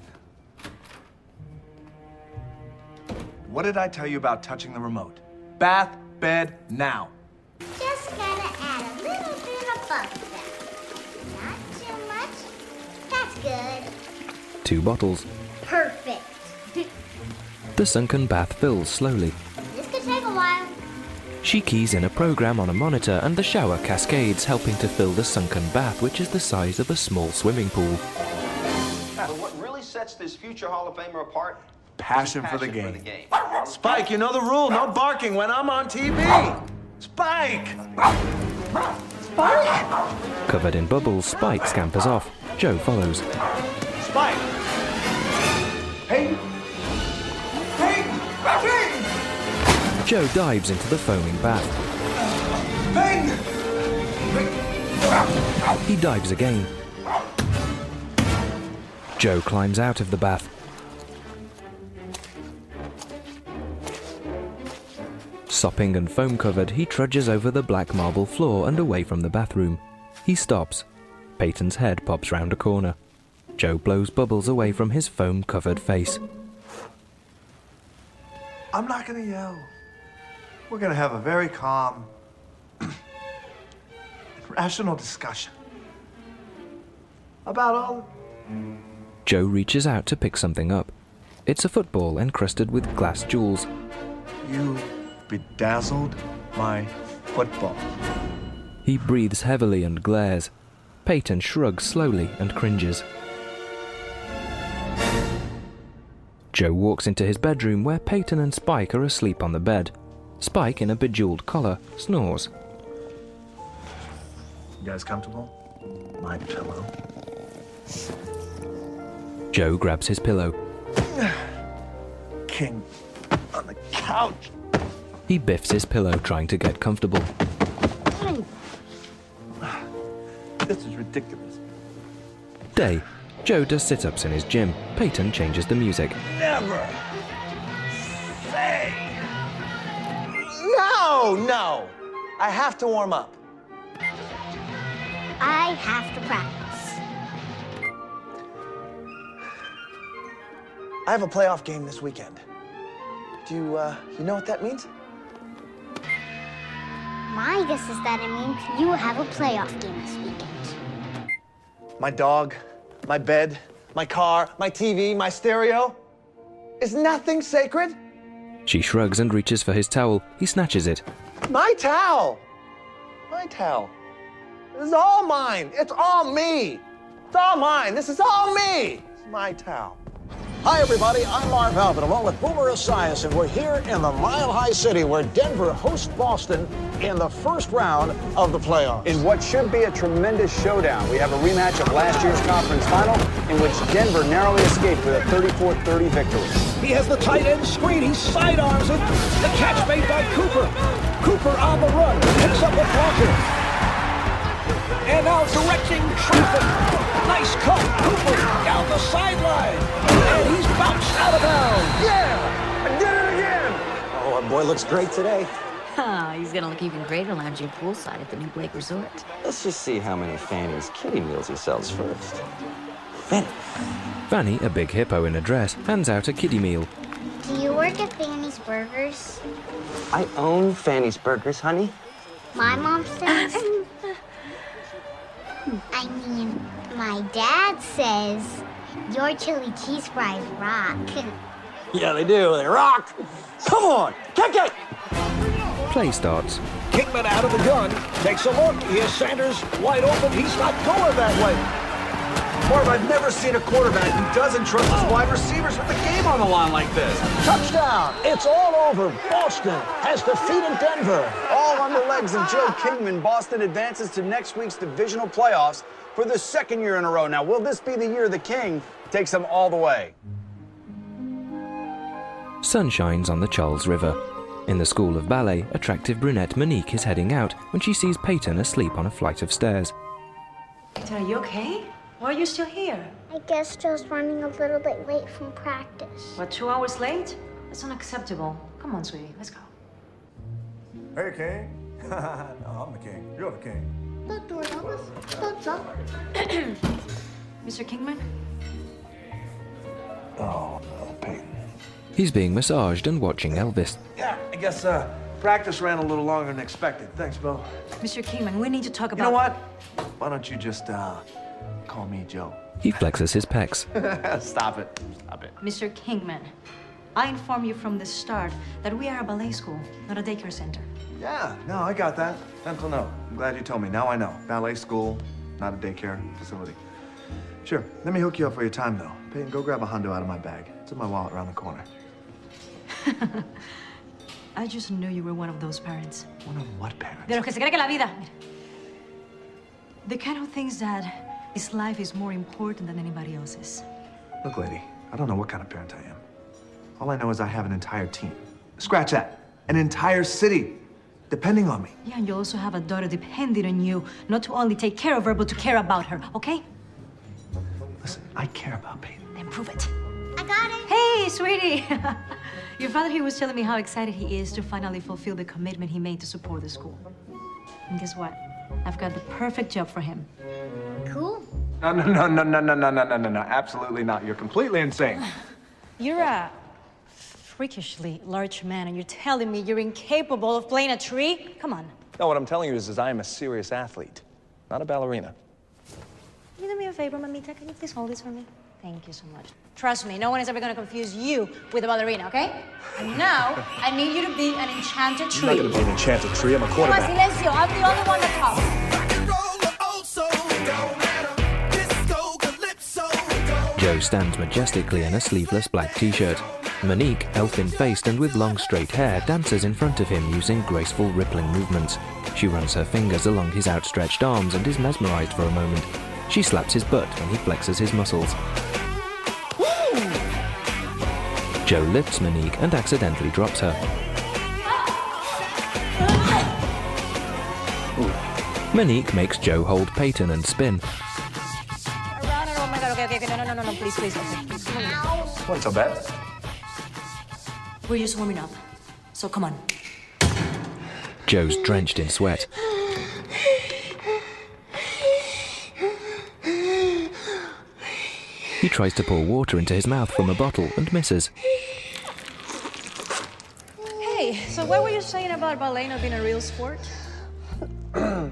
What did I tell you about touching the remote? Bath, bed, now. Just gotta add a little bit of bubble bath. Not too much. That's good. Two bottles. Perfect. The sunken bath fills slowly. This could take a while. She keys in a program on a monitor and the shower cascades, helping to fill the sunken bath, which is the size of a small swimming pool. But what really sets this future Hall of Famer apart Passion, is for, the passion game. for the game. Spike, you know the rule. No barking when I'm on T V. Spike! Spike! Covered in bubbles, Spike scampers off. Joe follows. Spike! Hey! Hey! Hey! Joe dives into the foaming bath. Peyton! He dives again. Joe climbs out of the bath. Sopping and foam-covered, he trudges over the black marble floor and away from the bathroom. He stops. Peyton's head pops round a corner. Joe blows bubbles away from his foam-covered face. I'm not gonna yell. We're gonna have a very calm, rational discussion about all... Joe reaches out to pick something up. It's a football encrusted with glass jewels. You bedazzled my football. He breathes heavily and glares. Peyton shrugs slowly and cringes. Joe walks into his bedroom where Peyton and Spike are asleep on the bed. Spike, in a bejeweled collar, snores. You guys comfortable? My pillow. Joe grabs his pillow. King on the couch. He biffs his pillow, trying to get comfortable. This is ridiculous. Day. Joe does sit-ups in his gym. Peyton changes the music. Never say. No, no. I have to warm up. I have to practice. I have a playoff game this weekend. Do you, uh, you know what that means? My guess is that it means you have a playoff game this weekend. My dog, my bed, my car, my T V, my stereo. Is nothing sacred? She shrugs and reaches for his towel. He snatches it. My towel. My towel. This is all mine. It's all me. It's all mine. This is all me. It's my towel. Hi, everybody. I'm Marv Albin, along with Boomer Esiason, and we're here in the Mile High City where Denver hosts Boston in the first round of the playoffs. In what should be a tremendous showdown, we have a rematch of last year's conference final in which Denver narrowly escaped with a thirty-four thirty victory. He has the tight end screen. He sidearms it. The catch made by Cooper. Cooper on the run. Picks up a blocker. And now directing traffic. Nice cut. Cooper down the sideline. And he's bounced out of bounds. Yeah! I did it again! Oh, our boy looks great today. Ah, he's gonna look even greater lounging poolside at the new Blake Resort. Let's just see how many Fanny's kitty meals he sells first. Fanny. Fanny, a big hippo in a dress, hands out a kiddie meal. Do you work at Fanny's Burgers? I own Fanny's Burgers, honey. My mom says. I mean, my dad says your chili cheese fries rock. Yeah, they do. They rock. Come on, kick it! Play starts. Kingman out of the gun. Takes a look. Here's Sanders wide open. He's not going that way. Marv, I've never seen a quarterback who doesn't trust his wide receivers with the game on the line like this. Touchdown. It's all over. Boston has defeated Denver. All on the legs of Joe Kingman, Boston advances to next week's divisional playoffs for the second year in a row. Now, will this be the year the King takes them all the way? Sun shines on the Charles River. In the School of Ballet, attractive brunette Monique is heading out when she sees Peyton asleep on a flight of stairs. Are you okay? Why are you still here? I guess Joe's running a little bit late from practice. What, two hours late? That's unacceptable. Come on, sweetie, let's go. Hey, King. No, I'm the king. You're the king. The doorbell is what's up? Mister Kingman? Oh, no, Peyton. He's being massaged and watching Elvis. Yeah, I guess uh, practice ran a little longer than expected. Thanks, Bill. Mister Kingman, we need to talk about... You know what? Why don't you just uh, call me Joe? He flexes his pecs. Stop it. Stop it. Mister Kingman, I inform you from the start that we are a ballet school, not a daycare center. Yeah, no, I got that. Mental note. I'm glad you told me. Now I know. Ballet school, not a daycare facility. Sure. Let me hook you up for your time, though. Peyton, go grab a hundo out of my bag. It's in my wallet around the corner. I just knew you were one of those parents. One of what parents? De los que se cree que la vida. Mira. The kind of things that his life is more important than anybody else's. Look, lady, I don't know what kind of parent I am. All I know is I have an entire team. Scratch that. An entire city depending on me. Yeah, and you also have a daughter depending on you, not to only take care of her, but to care about her, okay? Listen, I care about Peyton. Then prove it. I got it. Hey, sweetie. Your father here was telling me how excited he is to finally fulfill the commitment he made to support the school. And guess what? I've got the perfect job for him. Cool. No, no, no, no, no, no, no, no, no, no, no, absolutely not. You're completely insane. You're a freakishly large man, and you're telling me you're incapable of playing a tree? Come on. No, what I'm telling you is, is I am a serious athlete, not a ballerina. Can you do me a favor, Mamita? Can you please hold this for me? Thank you so much. Trust me, no one is ever gonna confuse you with a ballerina, okay? And now, I need you to be an enchanted tree. I'm not gonna be an enchanted tree. I'm a Come on, quarterback. silencio. I'm the only one that talks. Joe stands majestically in a sleeveless black t-shirt. Monique, elfin-faced and with long straight hair, dances in front of him using graceful rippling movements. She runs her fingers along his outstretched arms and is mesmerized for a moment. She slaps his butt when he flexes his muscles. Woo! Joe lifts Monique and accidentally drops her. Monique makes Joe hold Peyton and spin. Oh my God, okay, okay, okay, no, no, no, no, please, please, okay, please, come on. What's so bad? We're just warming up, so come on. Joe's drenched in sweat. He tries to pour water into his mouth from a bottle and misses. Hey, so what were you saying about ballet not being a real sport? hmm?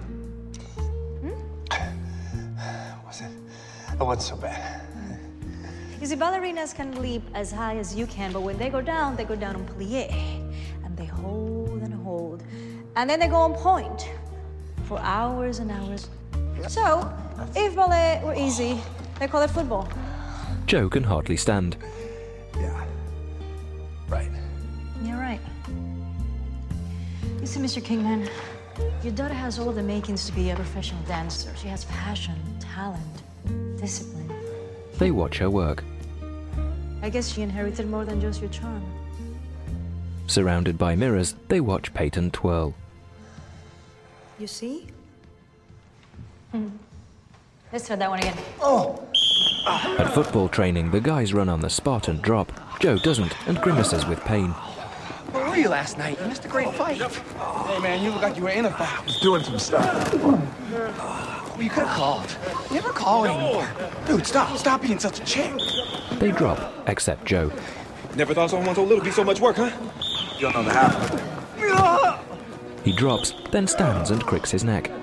Was it? It wasn't so bad. You see, ballerinas can leap as high as you can, but when they go down, they go down on plie. And they hold and hold. And then they go on point for hours and hours. So, if ballet were easy, they call it football. Joe can hardly stand. Yeah. Right. You're right. You see, Mister Kingman, your daughter has all the makings to be a professional dancer. She has passion, talent, discipline. They watch her work. I guess she inherited more than just your charm. Surrounded by mirrors, they watch Peyton twirl. You see? Hmm. Let's try that one again. Oh! At football training, the guys run on the spot and drop. Joe doesn't and grimaces with pain. Where were you last night? You missed a great fight. Hey, man, you look like you were in a fight. I was doing some stuff. Well, you could have called. You never call anymore. Dude, stop. Stop being such a chick. They drop, except Joe. Never thought someone so little would be so much work, huh? You don't know the half of it. He drops, then stands and cricks his neck.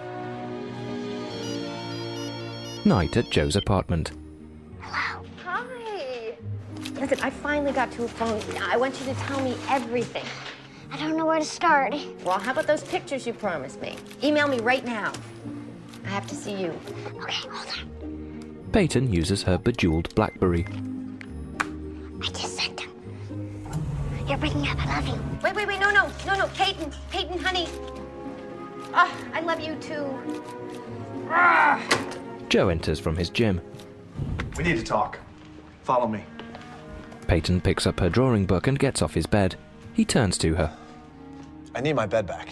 Night at Joe's apartment. Hello. Hi. Listen, I finally got to a phone. I want you to tell me everything. I don't know where to start. Well, how about those pictures you promised me? Email me right now. I have to see you. Okay, hold on. Peyton uses her bejeweled BlackBerry. I just sent them. You're breaking up. I love you. Wait, wait, wait. No, no. No, no. Peyton. Peyton, honey. Ah, I love you too. Ah. Joe enters from his gym. We need to talk. Follow me. Peyton picks up her drawing book and gets off his bed. He turns to her. I need my bed back.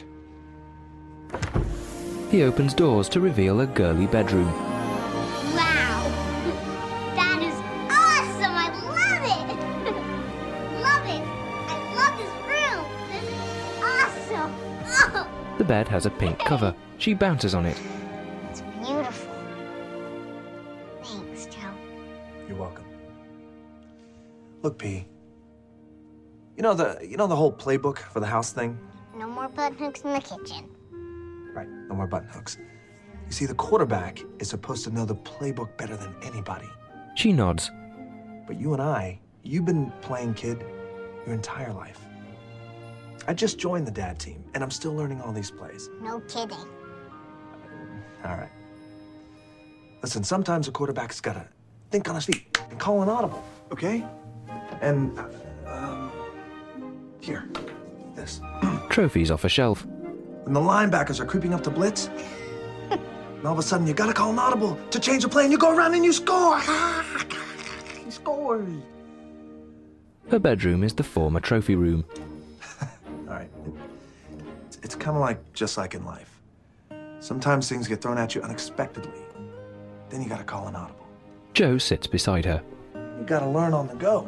He opens doors to reveal a girly bedroom. Wow. That is awesome. I love it. Love it. I love this room. This is awesome. Oh. The bed has a pink cover. She bounces on it. It's beautiful. Thanks, Joe. You're welcome. Look, P. You know the you know the whole playbook for the house thing? No more button hooks in the kitchen. Right, no more button hooks. You see, the quarterback is supposed to know the playbook better than anybody. She nods. But you and I, you've been playing kid your entire life. I just joined the dad team, and I'm still learning all these plays. No kidding. All right. Listen, sometimes a quarterback's gotta think on his feet and call an audible, okay? And, uh, um, here, this. Trophies off a shelf. When the linebackers are creeping up to blitz, and all of a sudden you gotta call an audible to change the play, and you go around and you score. You score. Her bedroom is the former trophy room. All right. It's, it's kind of like just like in life. Sometimes things get thrown at you unexpectedly. Then you gotta call an audible. Joe sits beside her. You gotta learn on the go.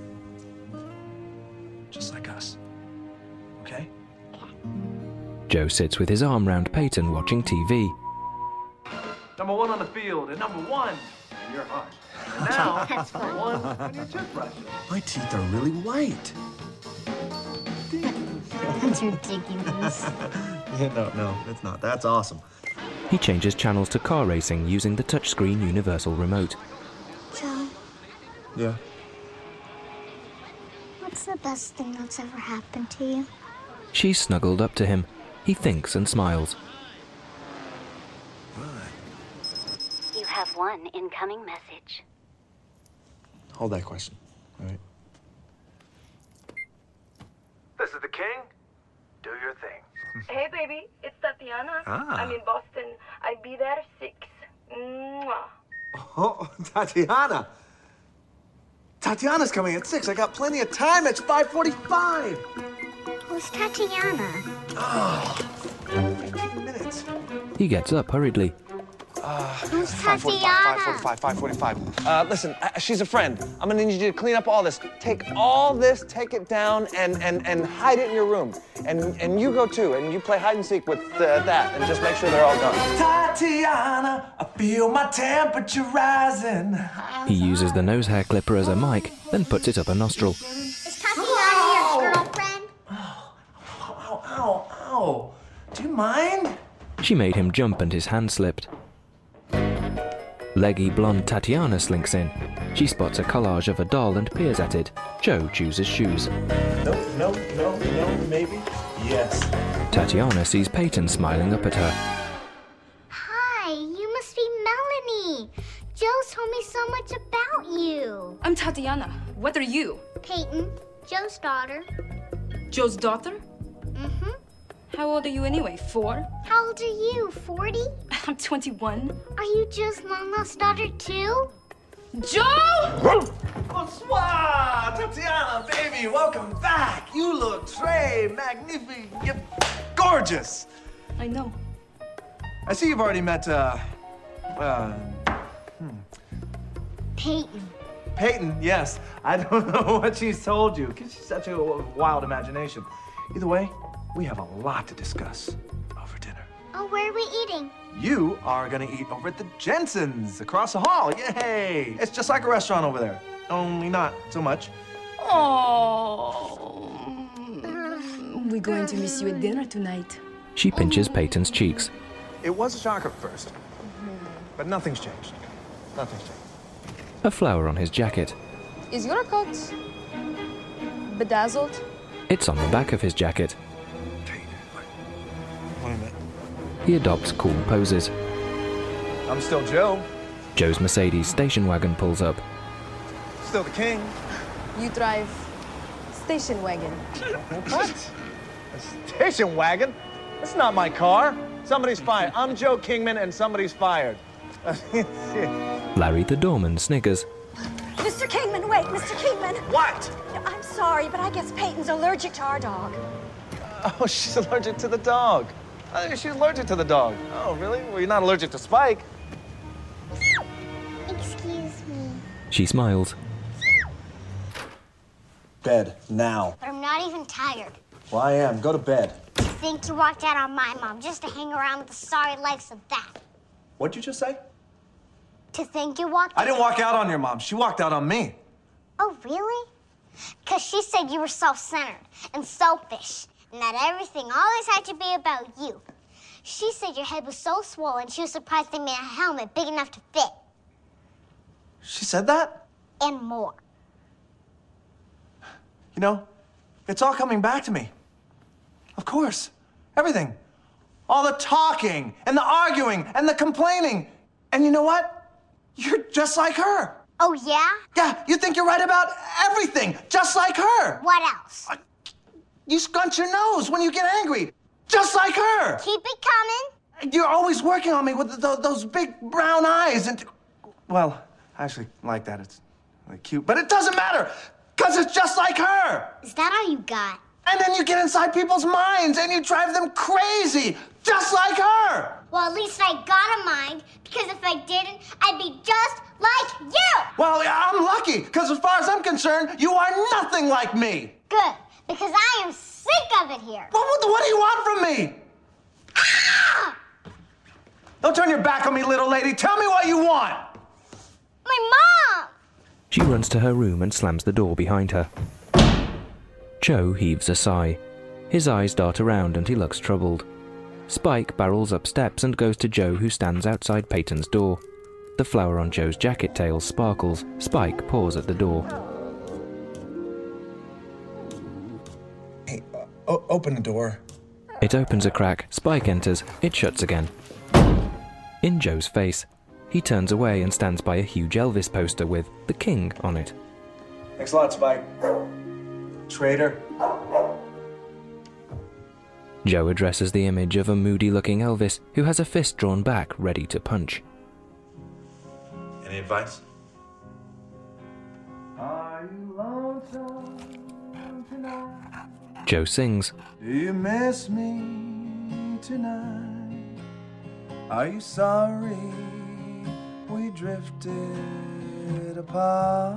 Just like us. Okay? Joe sits with his arm round Peyton watching T V. Number one on the field, and number one in your heart. And now, number one on your toothbrush. My teeth are really white. That's ridiculous. Yeah, no, no, it's not. That's awesome. He changes channels to car racing using the touchscreen universal remote. Joe, Yeah. what's the best thing that's ever happened to you? She's snuggled up to him. He thinks and smiles. You have one incoming message. Hold that question. All right. This is the king. Do your thing. Hey, baby, it's Tatiana. Ah. I'm in Boston. I'll be there at six. Mwah. Oh, Tatiana. Tatiana's coming at six. I got plenty of time. It's five forty-five. Who's Tatiana? Oh, fifteen minutes. He gets up hurriedly. Uh, Who's five forty-five, five forty-five. Uh, listen, uh, she's a friend. I'm gonna need you to clean up all this. Take all this, take it down, and and and hide it in your room. And and you go too, and you play hide and seek with uh, that, and just make sure they're all gone. Tatiana, I feel my temperature rising. He uses the nose hair clipper as a mic, then puts it up a nostril. Is Tatiana your girlfriend? Ow, ow, ow. Do you mind? She made him jump and his hand slipped. Leggy blonde Tatiana slinks in. She spots a collage of a doll and peers at it. Joe chooses shoes. No, no, no, no, maybe. Yes. Tatiana sees Peyton smiling up at her. Hi, you must be Melanie. Joe told me so much about you. I'm Tatiana. What are you? Peyton, Joe's daughter. Joe's daughter? Mm-hmm. How old are you anyway? Four? How old are you, forty? I'm twenty-one. Are you Joe's long-lost daughter, too? Joe! Bonsoir, Tatiana, baby, welcome back. You look très magnifique. You're gorgeous. I know. I see you've already met, uh, uh, Peyton. Peyton, yes. I don't know what she's told you, because she's such a wild imagination. Either way, we have a lot to discuss over dinner. Oh, where are we eating? You are gonna eat over at the Jensen's across the hall. Yay! It's just like a restaurant over there, only not so much. Oh, we're going to miss you at dinner tonight. She pinches Peyton's cheeks. It was a shock at first, but nothing's changed. Nothing's changed. A flower on his jacket. Is your coat bedazzled? It's on the back of his jacket. Wait a minute. He adopts cool poses. I'm still Joe. Joe's Mercedes station wagon pulls up. Still the king. You drive station wagon. What? A station wagon? That's not my car. Somebody's fired. I'm Joe Kingman, and somebody's fired. Larry the doorman sniggers. Mister Kingman, wait, Mister Kingman. What? I'm sorry, but I guess Peyton's allergic to our dog. Oh, she's allergic to the dog. I think she's allergic to the dog. Oh, really? Well, you're not allergic to Spike. Excuse me. She smiles. Bed, now. But I'm not even tired. Well, I am. Go to bed. To think you walked out on my mom just to hang around with the sorry likes of that. What'd you just say? To think you walked I didn't walk out on your mom. She walked out on me. Oh, really? Because she said you were self-centered and selfish, and that everything always had to be about you. She said your head was so swollen, she was surprised they made a helmet big enough to fit. She said that? And more. You know, it's all coming back to me. Of course. Everything. All the talking and the arguing and the complaining. And you know what? You're just like her. Oh, yeah? Yeah, you think you're right about everything, just like her. What else? You scrunch your nose when you get angry, just like her. Keep it coming. You're always working on me with th those big brown eyes and... Well, I actually like that. It's really cute, but it doesn't matter, because it's just like her. Is that all you got? And then you get inside people's minds and you drive them crazy, just like her. Well, at least I got a mind, because if I didn't, I'd be just like you. Well, yeah, I'm lucky, because as far as I'm concerned, you are nothing like me. Good, because I am sick of it here. What, what, what do you want from me? Ah! Don't turn your back on me, little lady. Tell me what you want. My mom! She runs to her room and slams the door behind her. Joe heaves a sigh. His eyes dart around and he looks troubled. Spike barrels up steps and goes to Joe, who stands outside Peyton's door. The flower on Joe's jacket tail sparkles. Spike paws at the door. Hey, uh, open the door. It opens a crack. Spike enters. It shuts again. In Joe's face, he turns away and stands by a huge Elvis poster with the King on it. Thanks a lot, Spike. Traitor. Joe addresses the image of a moody-looking Elvis who has a fist drawn back, ready to punch. Any advice? Are you lonesome tonight? Joe sings. Do you miss me tonight? Are you sorry we drifted apart?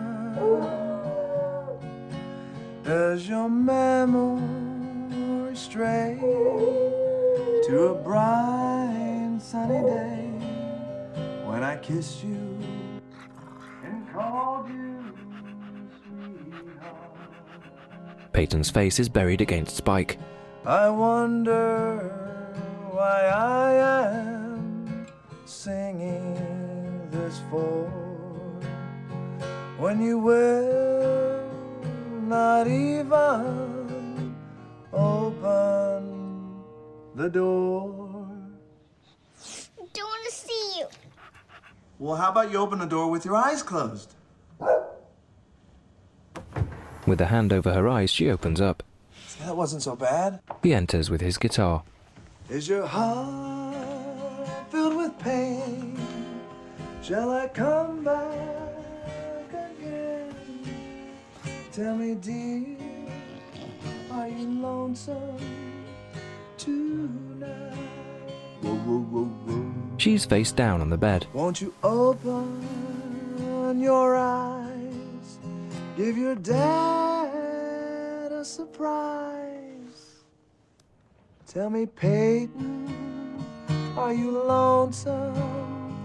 Does your memory stray to a bright sunny day when I kissed you and called you sweetheart? Peyton's face is buried against Spike. I wonder why I am singing this for, when you will not even open the door. Don't want to see you. Well, how about you open the door with your eyes closed? With a hand over her eyes, she opens up. See, that wasn't so bad. He enters with his guitar. Is your heart filled with pain? Shall I come back again? Tell me, dear, are you lonesome tonight? Whoa, whoa, whoa, whoa. She's face down on the bed. Won't you open your eyes? Give your dad a surprise. Tell me, Peyton, are you lonesome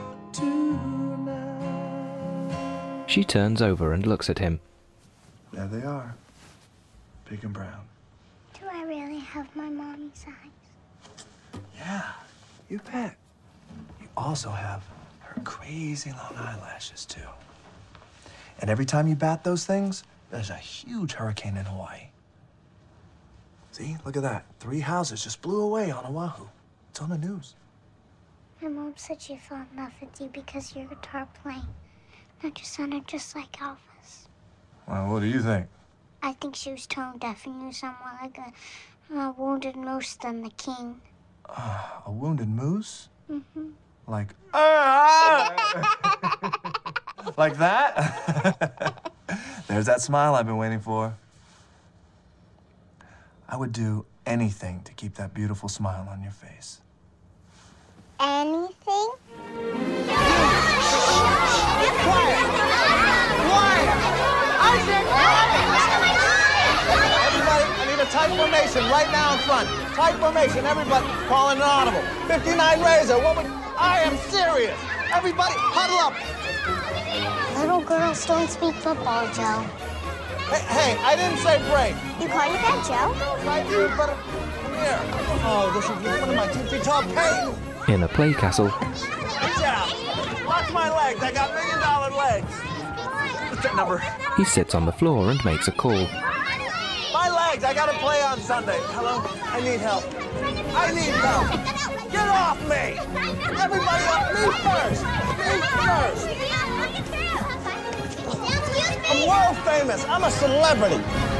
tonight? She turns over and looks at him. There they are, big and brown. Do I really have my mommy's eyes? Yeah, you bet. You also have her crazy long eyelashes, too. And every time you bat those things, there's a huge hurricane in Hawaii. See, look at that. Three houses just blew away on Oahu. It's on the news. My mom said she fell in love with you because your guitar playing. That you sounded just like Elvis. Well, what do you think? I think she was tone deaf and you sound more like a, a wounded moose than the king. Uh, a wounded moose? Mm-hmm. Like, ah! Like that? There's that smile I've been waiting for. I would do anything to keep that beautiful smile on your face. Anything? Quiet! Quiet! I said quiet! Everybody, I need a tight formation right now in front. Tight formation, everybody. Calling an audible. fifty-nine Razor, what would... I am serious. Everybody, huddle up. Little girls don't speak football, Joe. Hey, hey, I didn't say break. You call your dad Joe? I do, but come here. Oh, this is one of my two feet tall Peyton. In a play castle, Watch out. Watch my legs. I got million dollar legs. What's that number? he sits on the floor and makes a call. My legs. I got to play on Sunday. Hello? I need help. I need help. Get off me. Everybody up. Me first. Me first. I'm world famous. I'm a celebrity.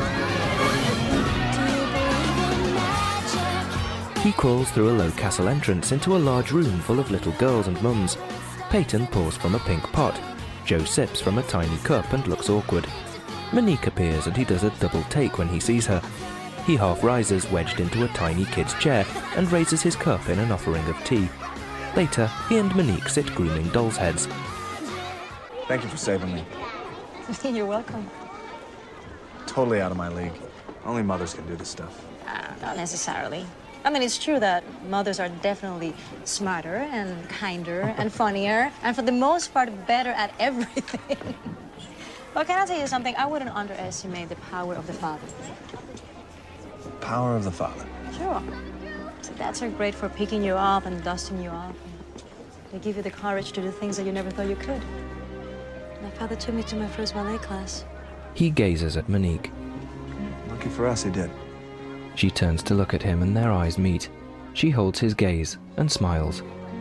He crawls through a low castle entrance into a large room full of little girls and mums. Peyton pours from a pink pot. Joe sips from a tiny cup and looks awkward. Monique appears and he does a double take when he sees her. He half rises, wedged into a tiny kid's chair, and raises his cup in an offering of tea. Later, he and Monique sit grooming dolls' heads. Thank you for saving me. You're welcome. Totally out of my league. Only mothers can do this stuff. Uh, not necessarily. I mean, it's true that mothers are definitely smarter and kinder and funnier, and for the most part, better at everything. But can I tell you something? I wouldn't underestimate the power of the father. Power of the father. Sure. So dads are great for picking you up and dusting you off. They give you the courage to do things that you never thought you could. My father took me to my first ballet class. He gazes at Monique. Lucky for us, he did. She turns to look at him and their eyes meet. She holds his gaze and smiles.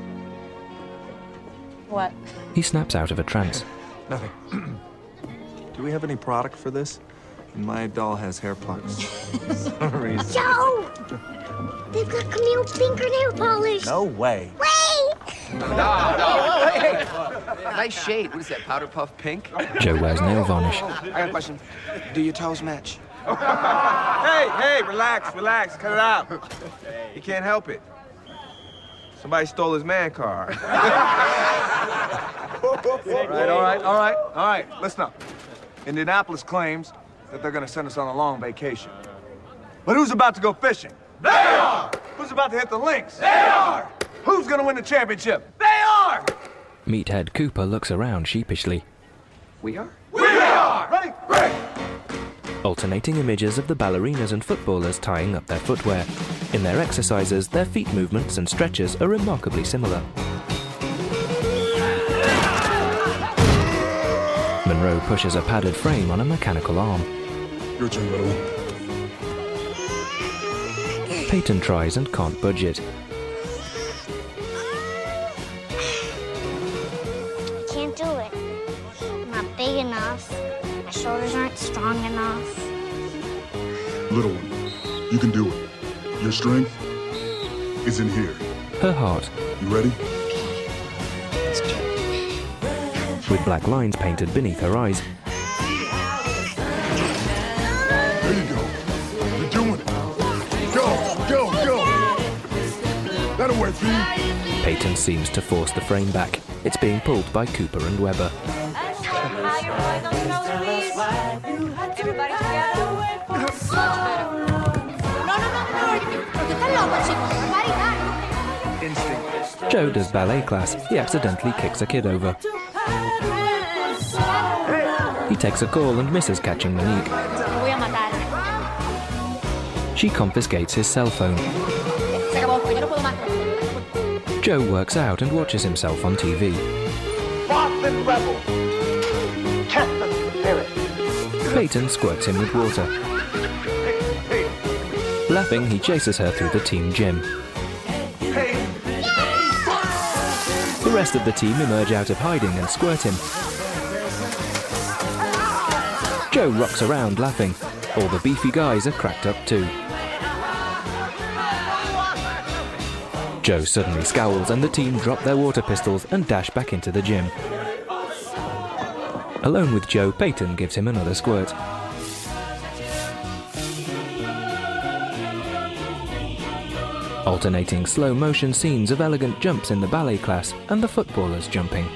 What? He snaps out of a trance. Nothing. Do we have any product for this? My doll has hair plugs. For some reason. Joe! They've got Camille fingernail polish. No way. Wait! No, no. Hey, nice shade. What is that, powder puff pink? Joe wears nail varnish. I got a question. Do your toes match? Hey, hey, relax, relax, cut it out. He can't help it. Somebody stole his man card. All right, all right, all right, all right. Listen up. Indianapolis claims that they're gonna send us on a long vacation. But who's about to go fishing? They are! Who's about to hit the links? They are! Who's gonna win the championship? They are! Meathead Cooper looks around sheepishly. We are? We are! Ready? Break! Alternating images of the ballerinas and footballers tying up their footwear. In their exercises, their feet movements and stretches are remarkably similar. Monroe pushes a padded frame on a mechanical arm. Your turn, little one. Peyton tries and can't budge it. I can't do it. I'm not big enough. My shoulders aren't strong enough. Little one, you can do it. Your strength is in here. Her heart. You ready? With black lines painted beneath her eyes. There you go. You're doing it. Go, go, go. That'll work for you. Peyton seems to force the frame back. It's being pulled by Cooper and Weber. Joe does ballet class. He accidentally kicks a kid over. He takes a call and misses catching Monique. She confiscates his cell phone. Joe works out and watches himself on T V. Boston Rebels. Test the spirit. Peyton squirts him with water. Laughing, he chases her through the team gym. The rest of the team emerge out of hiding and squirt him. Joe rocks around laughing. All the beefy guys are cracked up too. Joe suddenly scowls and the team drop their water pistols and dash back into the gym. Alone with Joe, Peyton gives him another squirt. Alternating slow-motion scenes of elegant jumps in the ballet class and the footballers jumping.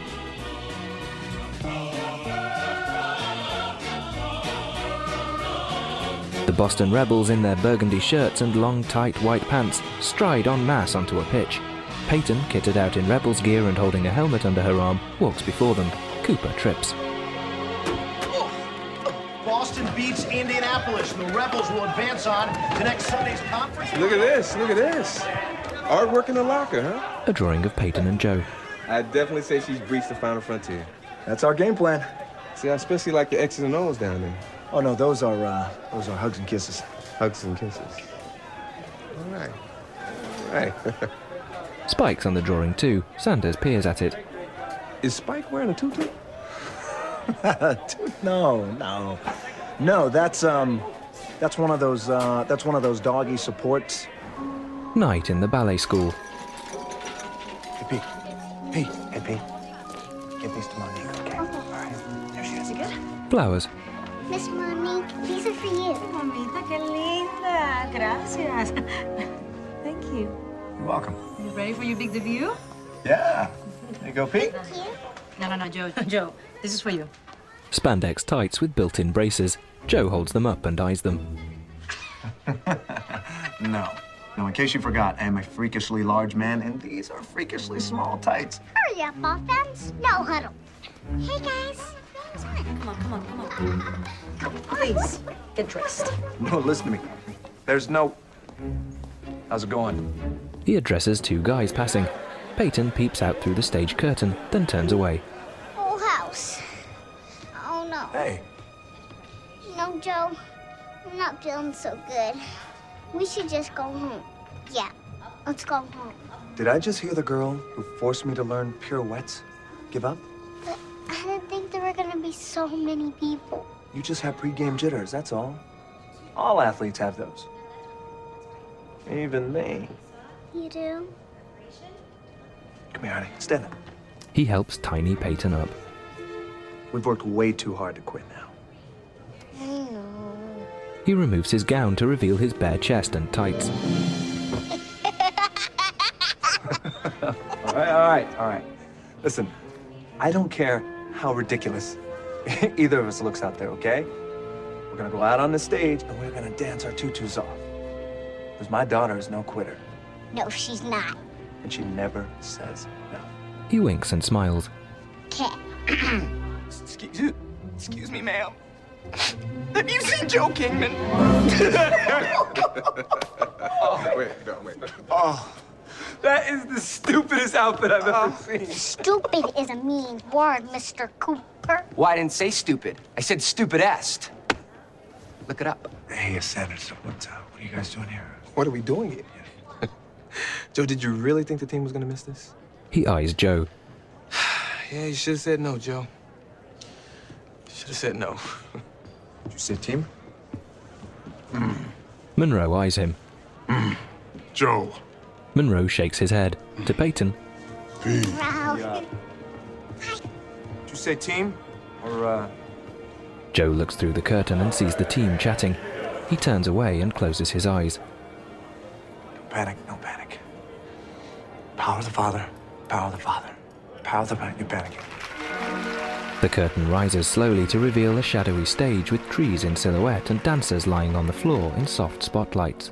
The Boston Rebels in their burgundy shirts and long, tight white pants stride en masse onto a pitch. Peyton, kitted out in Rebels gear and holding a helmet under her arm, walks before them. Cooper trips. Boston beats Indianapolis. The Rebels will advance on to next Sunday's conference. Look at this, look at this. Artwork in the locker, huh? A drawing of Peyton and Joe. I'd definitely say she's breached the final frontier. That's our game plan. See, I especially like the X's and O's down there. Oh, no, those are, uh, those are hugs and kisses. Hugs and kisses. All right. All right. Spike's on the drawing too. Sanders peers at it. Is Spike wearing a tutu? no, no. No, that's, um, that's one of those, uh, that's one of those doggy supports. Night in the ballet school. Hey, Pete. Pete. Hey, Pete. Give these to Monique, okay? All right. There she is. Is it good? Flowers. Miss Monique, these are for you. Mamita, qué linda. Gracias. Thank you. You're welcome. You ready for your big debut? Yeah. There you go, Pete. Thank you. No, no, no, Joe. Joe, this is for you. Spandex tights with built-in braces. Joe holds them up and eyes them. No. No, in case you forgot, I am a freakishly large man, and these are freakishly small tights. Hurry up, offense. No huddle. Hey, guys. Come on, come on, come on. Come on, please. Get dressed. No, listen to me. There's no... How's it going? He addresses two guys passing. Peyton peeps out through the stage curtain, then turns away. Full house. Oh, no. Hey. No, Joe. I'm not feeling so good. We should just go home. Yeah, let's go home. Did I just hear the girl who forced me to learn pirouettes give up? But I didn't think there were gonna be so many people. You just have pre-game jitters, that's all. All athletes have those. Even me. You do? Come here, honey. Stand up. He helps tiny Peyton up. We've worked way too hard to quit now. I know. He removes his gown to reveal his bare chest and tights. All right, all right, all right. Listen, I don't care how ridiculous either of us looks out there, okay? We're gonna go out on the stage and we're gonna dance our tutus off. Because my daughter is no quitter. No, she's not. And she never says no. He winks and smiles. Okay. Excuse you. Excuse me, ma'am. Have you seen Joe Kingman? Oh, wait, no, wait. Oh, that is the stupidest outfit I've ever seen. Stupid is a mean word, Mister Cooper. Well, I didn't say stupid. I said stupidest. Look it up. Hey, Sanders, what's up? What are you guys doing here? What are we doing here? Joe, did you really think the team was gonna miss this? He eyes Joe. Yeah, you should have said no, Joe. Should have said no. Did you say team? Mm. Monroe eyes him. Mm. Joe. Monroe shakes his head. To Peyton. Pete. Yeah. Did you say team? Or, uh... Joe looks through the curtain and sees the team chatting. He turns away and closes his eyes. Don't panic, no panic. Power of the Father, power of the Father, power of the Father. You're panicking. The curtain rises slowly to reveal a shadowy stage with trees in silhouette and dancers lying on the floor in soft spotlights.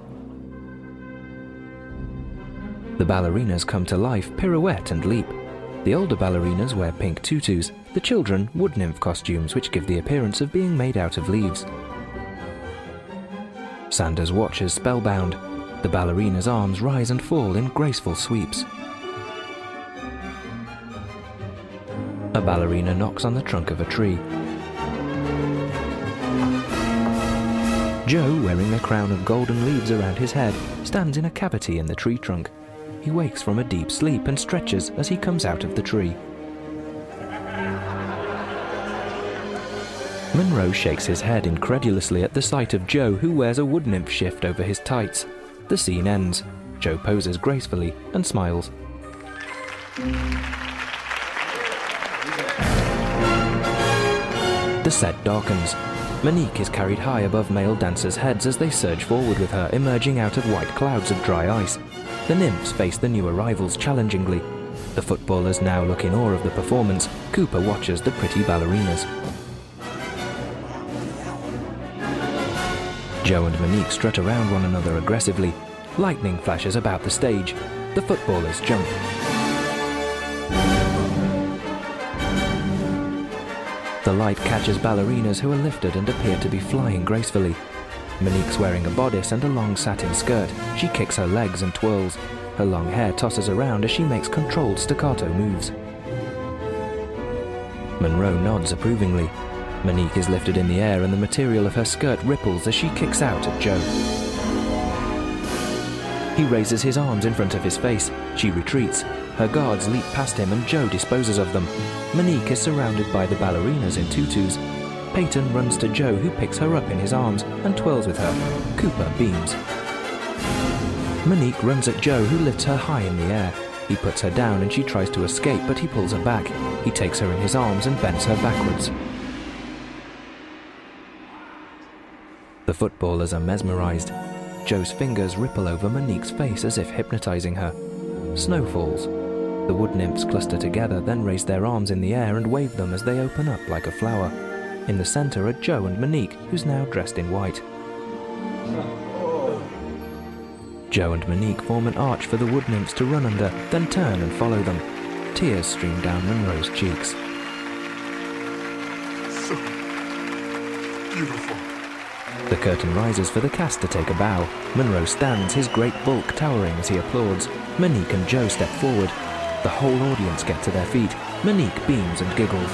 The ballerinas come to life, pirouette and leap. The older ballerinas wear pink tutus, the children wood nymph costumes which give the appearance of being made out of leaves. Sanders watches spellbound. The ballerina's arms rise and fall in graceful sweeps. A ballerina knocks on the trunk of a tree. Joe, wearing a crown of golden leaves around his head, stands in a cavity in the tree trunk. He wakes from a deep sleep and stretches as he comes out of the tree. Monroe shakes his head incredulously at the sight of Joe, who wears a wood nymph shift over his tights. The scene ends. Joe poses gracefully and smiles. The set darkens. Monique is carried high above male dancers' heads as they surge forward with her, emerging out of white clouds of dry ice. The nymphs face the new arrivals challengingly. The footballers now look in awe of the performance. Cooper watches the pretty ballerinas. Joe and Monique strut around one another aggressively. Lightning flashes about the stage. The footballers jump. The light catches ballerinas who are lifted and appear to be flying gracefully. Monique's wearing a bodice and a long satin skirt. She kicks her legs and twirls. Her long hair tosses around as she makes controlled staccato moves. Monroe nods approvingly. Monique is lifted in the air and the material of her skirt ripples as she kicks out at Joe. He raises his arms in front of his face. She retreats. Her guards leap past him and Joe disposes of them. Monique is surrounded by the ballerinas in tutus. Peyton runs to Joe, who picks her up in his arms and twirls with her. Cooper beams. Monique runs at Joe, who lifts her high in the air. He puts her down and she tries to escape, but he pulls her back. He takes her in his arms and bends her backwards. The footballers are mesmerized. Joe's fingers ripple over Monique's face as if hypnotizing her. Snow falls. The wood nymphs cluster together, then raise their arms in the air and wave them as they open up like a flower. In the center are Joe and Monique, who's now dressed in white. Joe and Monique form an arch for the wood nymphs to run under, then turn and follow them. Tears stream down Monroe's cheeks. So beautiful. The curtain rises for the cast to take a bow. Monroe stands, his great bulk towering as he applauds. Monique and Joe step forward. The whole audience get to their feet. Monique beams and giggles.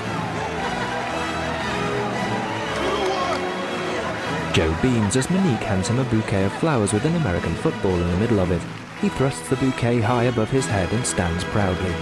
Joe beams as Monique hands him a bouquet of flowers with an American football in the middle of it. He thrusts the bouquet high above his head and stands proudly.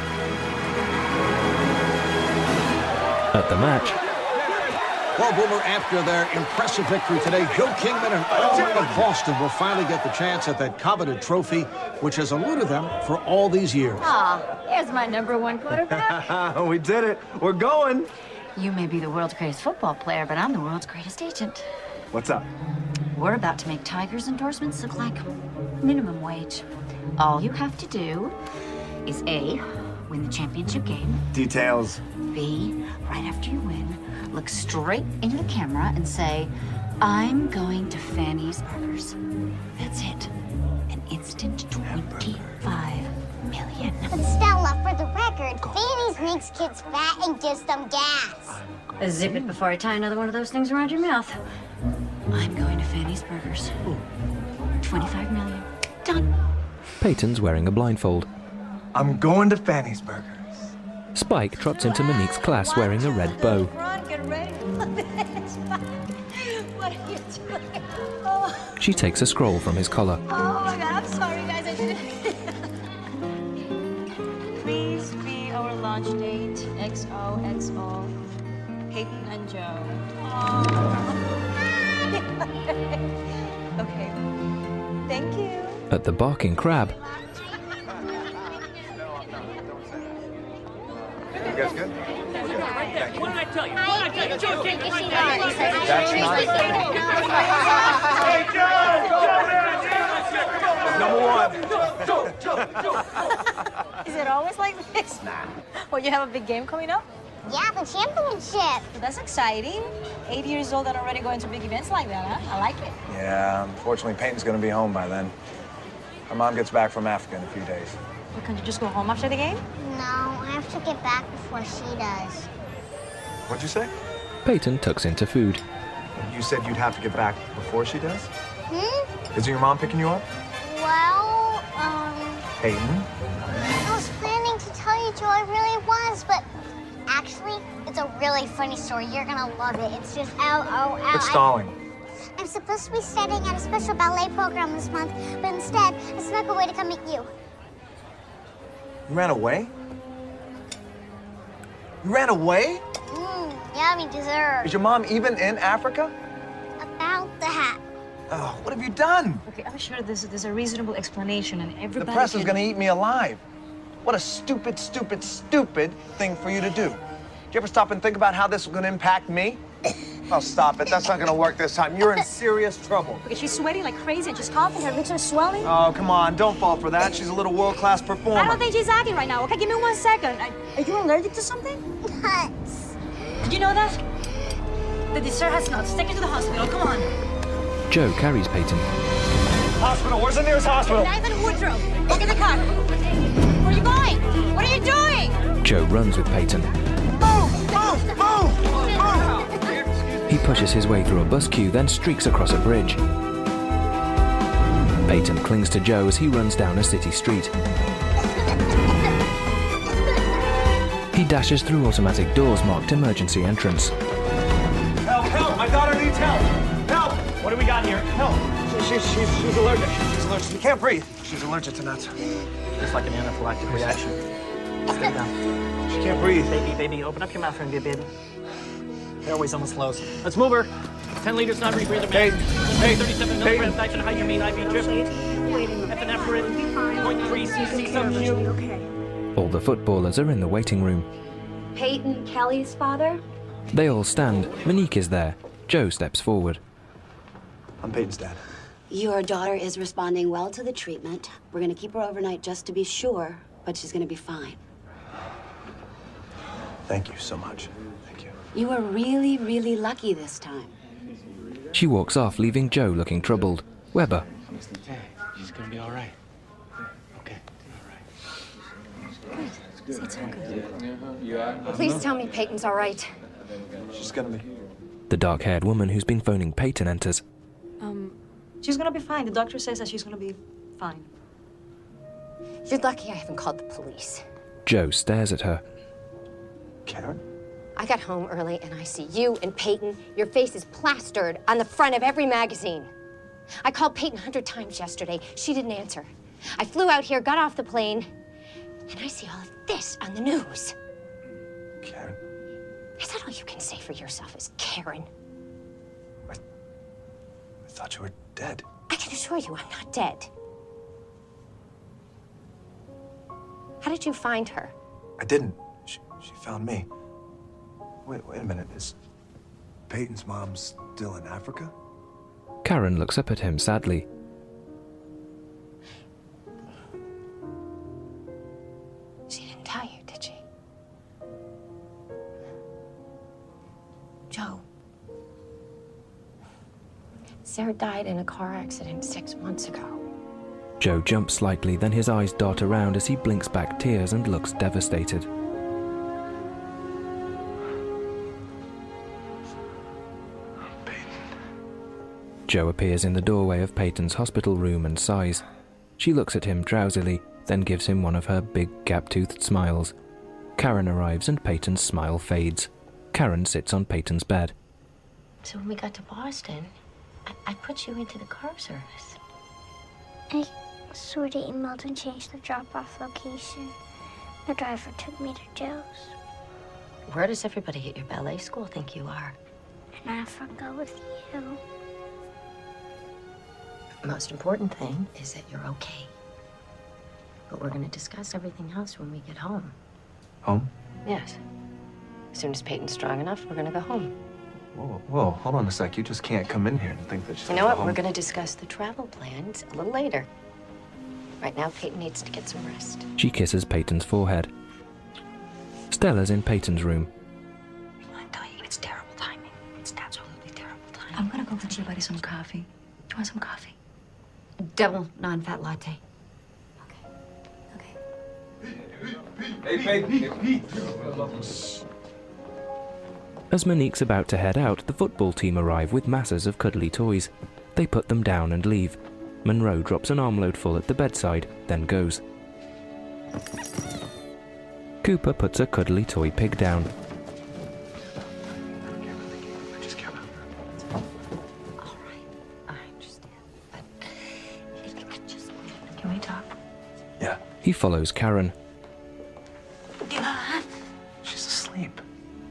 At the match, Well, Boomer, after their impressive victory today, Joe Kingman and all of Boston will finally get the chance at that coveted trophy, which has eluded them for all these years. Aw, here's my number one quarterback. We did it. We're going. You may be the world's greatest football player, but I'm the world's greatest agent. What's up? We're about to make Tiger's endorsements look like minimum wage. All you have to do is A, win the championship game. Details. B, right after you win, look straight into the camera and say, I'm going to Fanny's Burgers. That's it. An instant twenty-five million. But Stella, for the record, Fanny's makes kids fat and gives them gas. Zip it before I tie another one of those things around your mouth. I'm going to Fanny's Burgers. twenty-five million. Done. Peyton's wearing a blindfold. I'm going to Fanny's Burgers. Spike trots into Monique's class wearing a red bow. Ron, get ready for this. What are you doing? Oh, She takes a scroll from his collar. oh my God, I'm sorry, guys. I didn't. Please be our launch date. X O X O. Peyton and Joe. Okay. Thank you. At the Barking Crab, You guys good? What did I tell you? What did I tell you? Joe King right there. That's not Hey, Joe! Joe! number one. Is it always like this? Nah. Well, you have a big game coming up? Yeah, the championship. Well, that's exciting. Eight years old and already going to big events like that, huh? I like it. Yeah, unfortunately, Peyton's gonna be home by then. Her mom gets back from Africa in a few days. Well, can't you just go home after the game? No, I have to get back before she does. What'd you say? Peyton tucks into food. You said you'd have to get back before she does? Hmm? Isn't your mom picking you up? Well, um... Peyton? I was planning to tell you, Joe, I really was, but actually, it's a really funny story. You're gonna love it. It's just ow, ow, ow. It's stalling. I'm supposed to be studying at a special ballet program this month, but instead, I snuck away to come meet you. You ran away? You ran away? Mmm, yummy dessert. Is your mom even in Africa? About that. Oh, what have you done? Okay, I'm sure there's, there's a reasonable explanation and everybody The press can... is gonna eat me alive. What a stupid, stupid, stupid thing for you to do. Do you ever stop and think about how this is gonna impact me? Oh, stop it. That's not gonna work this time. You're in serious trouble. Okay, she's sweating like crazy and she's coughing. Her lips are swelling. Oh, come on. Don't fall for that. She's a little world-class performer. I don't think she's acting right now. Okay, give me one second. I, are you allergic to something? Nuts. Did you know that? The dessert has nuts. Take her to the hospital. Come on. Joe carries Peyton. Hospital. Where's the nearest hospital? Ivan Woodrow. Go get the car. Where are you going? What are you doing? Joe runs with Peyton. Move! Move! Move! Move! He pushes his way through a bus queue, then streaks across a bridge. Peyton clings to Joe as he runs down a city street. He dashes through automatic doors marked emergency entrance. Help! Help! My daughter needs help! Help! What do we got here? Help! She, she, she's, she's allergic. She's allergic. She can't breathe. She's allergic to nuts. Just like an anaphylactic reaction. Stay down. She can't breathe. Baby, baby, open up your mouth and get baby. Airway's almost closed. Let's move her. ten liters non-rebreather. Hey, hey, thirty-seven milligrams dihydroamine I V drip. Epinephrine, zero point three c c sub-Q. All the footballers are in the waiting room. Peyton Kelly's father? They all stand. Monique is there. Joe steps forward. I'm Peyton's dad. Your daughter is responding well to the treatment. We're gonna keep her overnight just to be sure, but she's gonna be fine. Thank you so much. Thank you. You were really, really lucky this time. She walks off, leaving Joe looking troubled. Weber. Hey, she's gonna be all right. Okay, all right. It's all good. Please tell me Peyton's all right. She's gonna be. The dark-haired woman who's been phoning Peyton enters. Um, she's gonna be fine. The doctor says that she's gonna be fine. You're lucky I haven't called the police. Joe stares at her. Karen? I got home early and I see you and Peyton. Your face is plastered on the front of every magazine. I called Peyton a hundred times yesterday. She didn't answer. I flew out here, got off the plane, and I see all of this on the news. Karen? Is that all you can say for yourself is Karen? I, I thought you were dead. I can assure you I'm not dead. How did you find her? I didn't. She, she found me. Wait, wait a minute. Is Peyton's mom still in Africa? Karen looks up at him sadly. She didn't tell you, did she? Joe. Sarah died in a car accident six months ago. Joe jumps slightly, then his eyes dart around as he blinks back tears and looks devastated. Joe appears in the doorway of Peyton's hospital room and sighs. She looks at him drowsily, then gives him one of her big gap-toothed smiles. Karen arrives and Peyton's smile fades. Karen sits on Peyton's bed. So when we got to Boston, I, I put you into the car service. I sort of emailed and changed the drop-off location. The driver took me to Joe's. Where does everybody at your ballet school think you are? In Africa with you. The most important thing is that you're okay. But we're going to discuss everything else when we get home. Home? Yes. As soon as Peyton's strong enough, we're going to go home. Whoa, whoa, hold on a sec. You just can't come in here and think that she's You know gonna what? go home. We're going to discuss the travel plans a little later. Right now, Peyton needs to get some rest. She kisses Peyton's forehead. Stella's in Peyton's room. I tell you, it's terrible timing. It's absolutely terrible timing. I'm gonna go get your buddy some coffee. Do you want some coffee? Double non-fat latte. Hey, Peyton. As Monique's about to head out, the football team arrive with masses of cuddly toys. They put them down and leave. Monroe drops an armload full at the bedside, then goes. Cooper puts a cuddly toy pig down. Can we talk? Yeah. He follows Karen. She's asleep.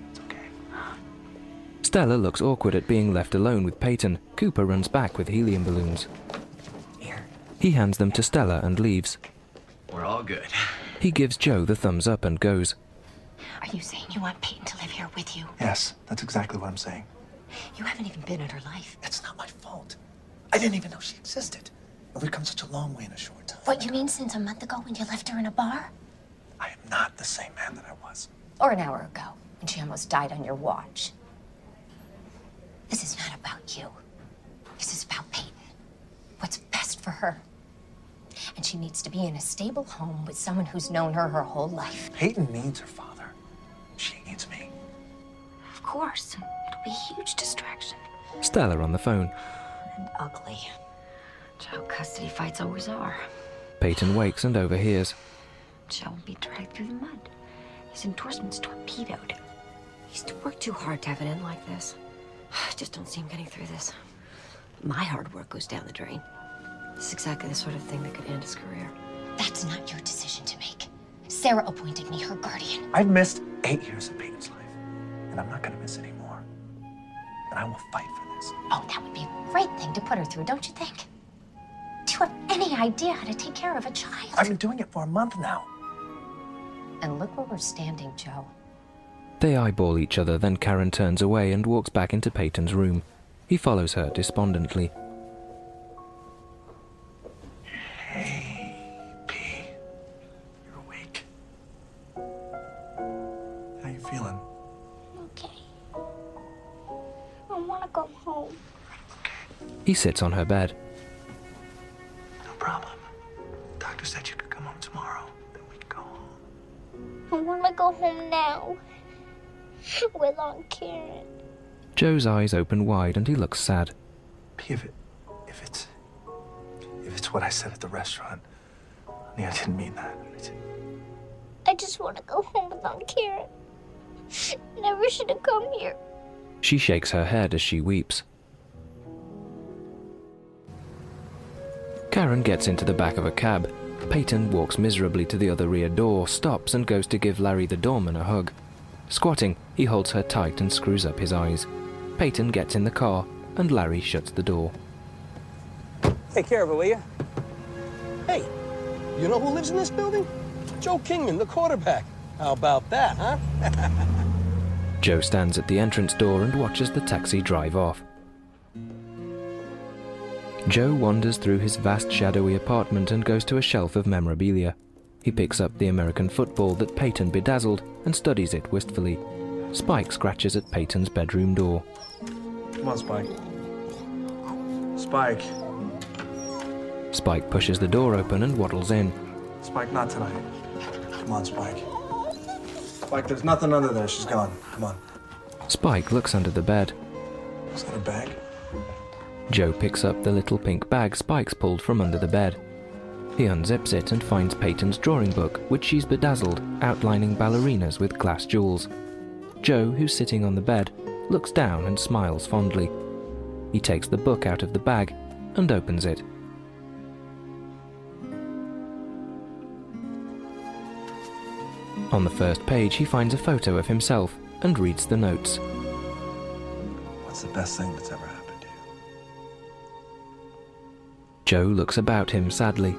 Stella looks awkward at being left alone with Peyton. Cooper runs back with helium balloons. Here. He hands them to Stella and leaves. We're all good. He gives Joe the thumbs up and goes. Are you saying you want Peyton to live here with you? Yes, that's exactly what I'm saying. You haven't even been in her life. It's not my fault. I didn't even know she existed. We've come such a long way in a short time. What, you mean since a month ago when you left her in a bar? I am not the same man that I was. Or an hour ago, when she almost died on your watch. This is not about you. This is about Peyton. What's best for her. And she needs to be in a stable home with someone who's known her her whole life. Peyton needs her father. She needs me. Of course. It'll be a huge distraction. Stella on the phone. And ugly. Child custody fights always are. Peyton wakes and overhears. Joe will be dragged through the mud. His endorsement's torpedoed. He's worked too hard to have an end like this. I just don't see him getting through this. My hard work goes down the drain. This is exactly the sort of thing that could end his career. That's not your decision to make. Sarah appointed me her guardian. I've missed eight years of Peyton's life, and I'm not gonna miss any more. And I will fight for this. Oh, that would be a great thing to put her through, don't you think? Do you have any idea how to take care of a child? I've been doing it for a month now. And look where we're standing, Joe. They eyeball each other, then Karen turns away and walks back into Peyton's room. He follows her despondently. I want to go home. He sits on her bed. No problem. Doctor said you could come home tomorrow. Then we can go home. I want to go home now. With Aunt Karen. Joe's eyes open wide and he looks sad. If it, if it's, if it's what I said at the restaurant, honey, I didn't mean that. I just want to go home with Aunt Karen. Never should have come here. She shakes her head as she weeps. Karen gets into the back of a cab. Peyton walks miserably to the other rear door, stops and goes to give Larry the doorman a hug. Squatting, he holds her tight and screws up his eyes. Peyton gets in the car and Larry shuts the door. Take care of it, will you? Hey, you know who lives in this building? Joe Kingman, the quarterback. How about that, huh? Joe stands at the entrance door and watches the taxi drive off. Joe wanders through his vast shadowy apartment and goes to a shelf of memorabilia. He picks up the American football that Peyton bedazzled and studies it wistfully. Spike scratches at Peyton's bedroom door. Come on, Spike. Spike. Spike pushes the door open and waddles in. Spike, not tonight. Come on, Spike. Spike, there's nothing under there. She's gone. Come on. Spike looks under the bed. Is that a bag? Joe picks up the little pink bag Spike's pulled from under the bed. He unzips it and finds Peyton's drawing book, which she's bedazzled, outlining ballerinas with glass jewels. Joe, who's sitting on the bed, looks down and smiles fondly. He takes the book out of the bag and opens it. On the first page, he finds a photo of himself and reads the notes. What's the best thing that's ever happened to you? Joe looks about him sadly.